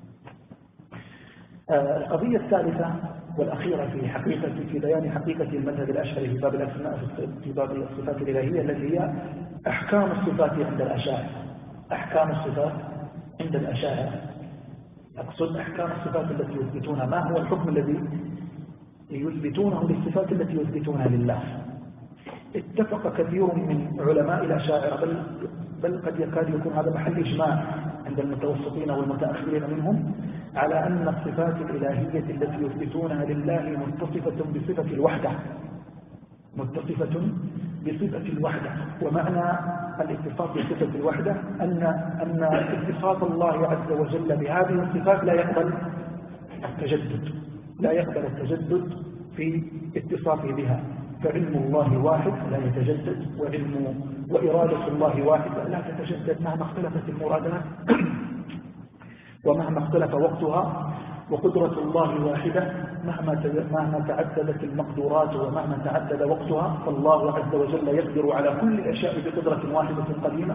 القضية الثالثة والأخيرة في حقيقة في بيان حقيقة المذهب الأشعري في باب الأسماء في باب الصفات الإلهية التي هي أحكام الصفات عند الأشاعرة. أحكام الصفات عند الأشاعرة، أقصد أحكام الصفات التي يثبتونها، ما هو الحكم الذي يثبتونه للصفات التي يثبتونها لله. اتفق كثير من علماء الأشاعرة بل, بل قد يكاد يكون هذا محل إجماع عند المتوسطين والمتأخرين منهم على أن الصفات الإلهية التي يثبتونها لله متصفة بصفة الوحدة متصفة بصفة الوحدة. ومعنى الاتصاف بصفة الوحدة أن أن اتصاف الله عز وجل بهذه الصفات لا يقبل التجدد لا يقبل التجدد في اتصافه بها، فعلم الله واحد لا يتجدد، وعلم وإرادة الله واحد لا تتجدد مهما اختلفت المرادات ومهما اختلف وقتها، وقدرة الله واحدة مهما مهما تعددت المقدورات ومهما تعدد وقتها، فالله عز وجل يقدر على كل الأشياء بقدرة واحدة قديمة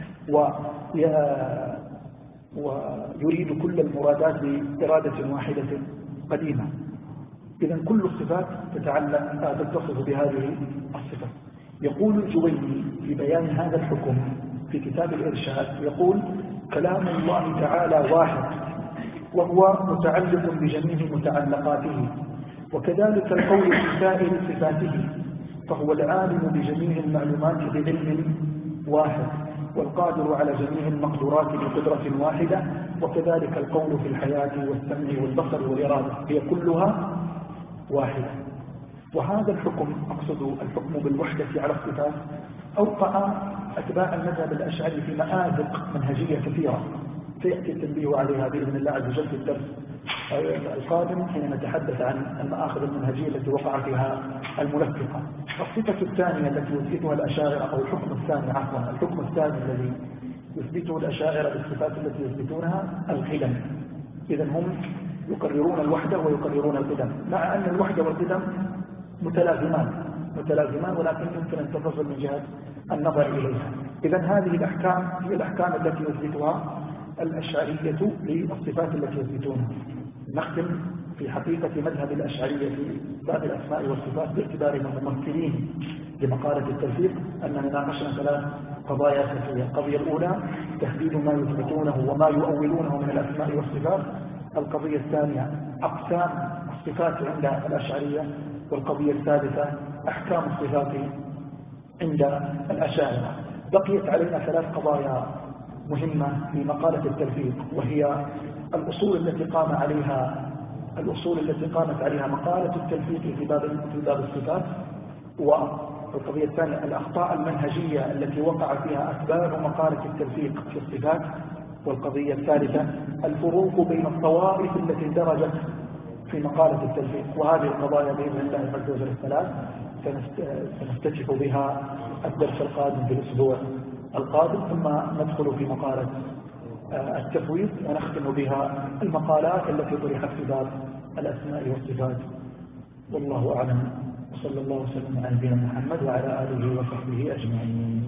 ويريد كل المرادات بإرادة واحدة قديمة. إذن كل الصفات تتعلق تتصف بهذه الصفة. يقول الجويني في بيان هذا الحكم في كتاب الإرشاد، يقول كلام الله تعالى واحد وهو متعلق بجميع متعلقاته، وكذلك القول في سائر صفاته، فهو العالم بجميع المعلومات بعلم واحد، والقادر على جميع المقدورات بقدرة واحدة، وكذلك القول في الحياة والسمع والبصر والإرادة هي كلها واحدة. وهذا الحكم أقصد الحكم بالوحدة على الصفات أوقع أتباع المذهب الأشعري في مآزق منهجية كثيرة سيأتي التنبيه عليها بإذن الله عز وجل في الدرس القادم حين نتحدث عن المآخذ المنهجية التي وقع فيها الملفقة. الصفة الثانية التي يثبتها الأشاعرة أو الحكم الثاني عفوا الحكم الثاني الذي يثبته الأشاعرة بالصفات التي يثبتونها القدم. إذن هم يقررون الوحدة ويقررون القدم، مع أن الوحدة والقدم متلازمان متلازمان ولكن يمكن أن تفصل من جهة النظر إليها. إذن هذه الأحكام هي الأحكام التي يثبتها الأشعرية للصفات التي يثبتونها. نختم في حقيقة مذهب الأشعرية في باب الأسماء والصفات باعتبارهم ممثلين لمقالة التلفيق أننا ناقشنا ثلاث قضايا أساسية. القضية الأولى تحديد ما يثبتونه وما يؤولونه من الأسماء والصفات. القضية الثانية أقسام الصفات عند الأشعرية. والقضية الثالثة أحكام الصفات عند الأشاعرة. بقيت علينا ثلاث قضايا مهمة في مقالة التلفيق، وهي الأصول التي قام عليها الأصول التي قامت عليها مقالة التلفيق في باب في باب الصفات. والقضية الثانية الأخطاء المنهجية التي وقع فيها أسباب مقالة التلفيق في الصفات. والقضية الثالثة الفروق بين الطوائف التي درجت في مقالة التلفيق. وهذه القضايا بإذن الله عز وجل الثلاث سنفتتح بها الدرس القادم في الأسبوع القادم، ثم ندخل في مقالة التفويض، ونختم بها المقالات التي طرحت في باب الأسماء والصفات. والله أعلم، وصلى الله وسلم على نبينا محمد وعلى آله وصحبه أجمعين.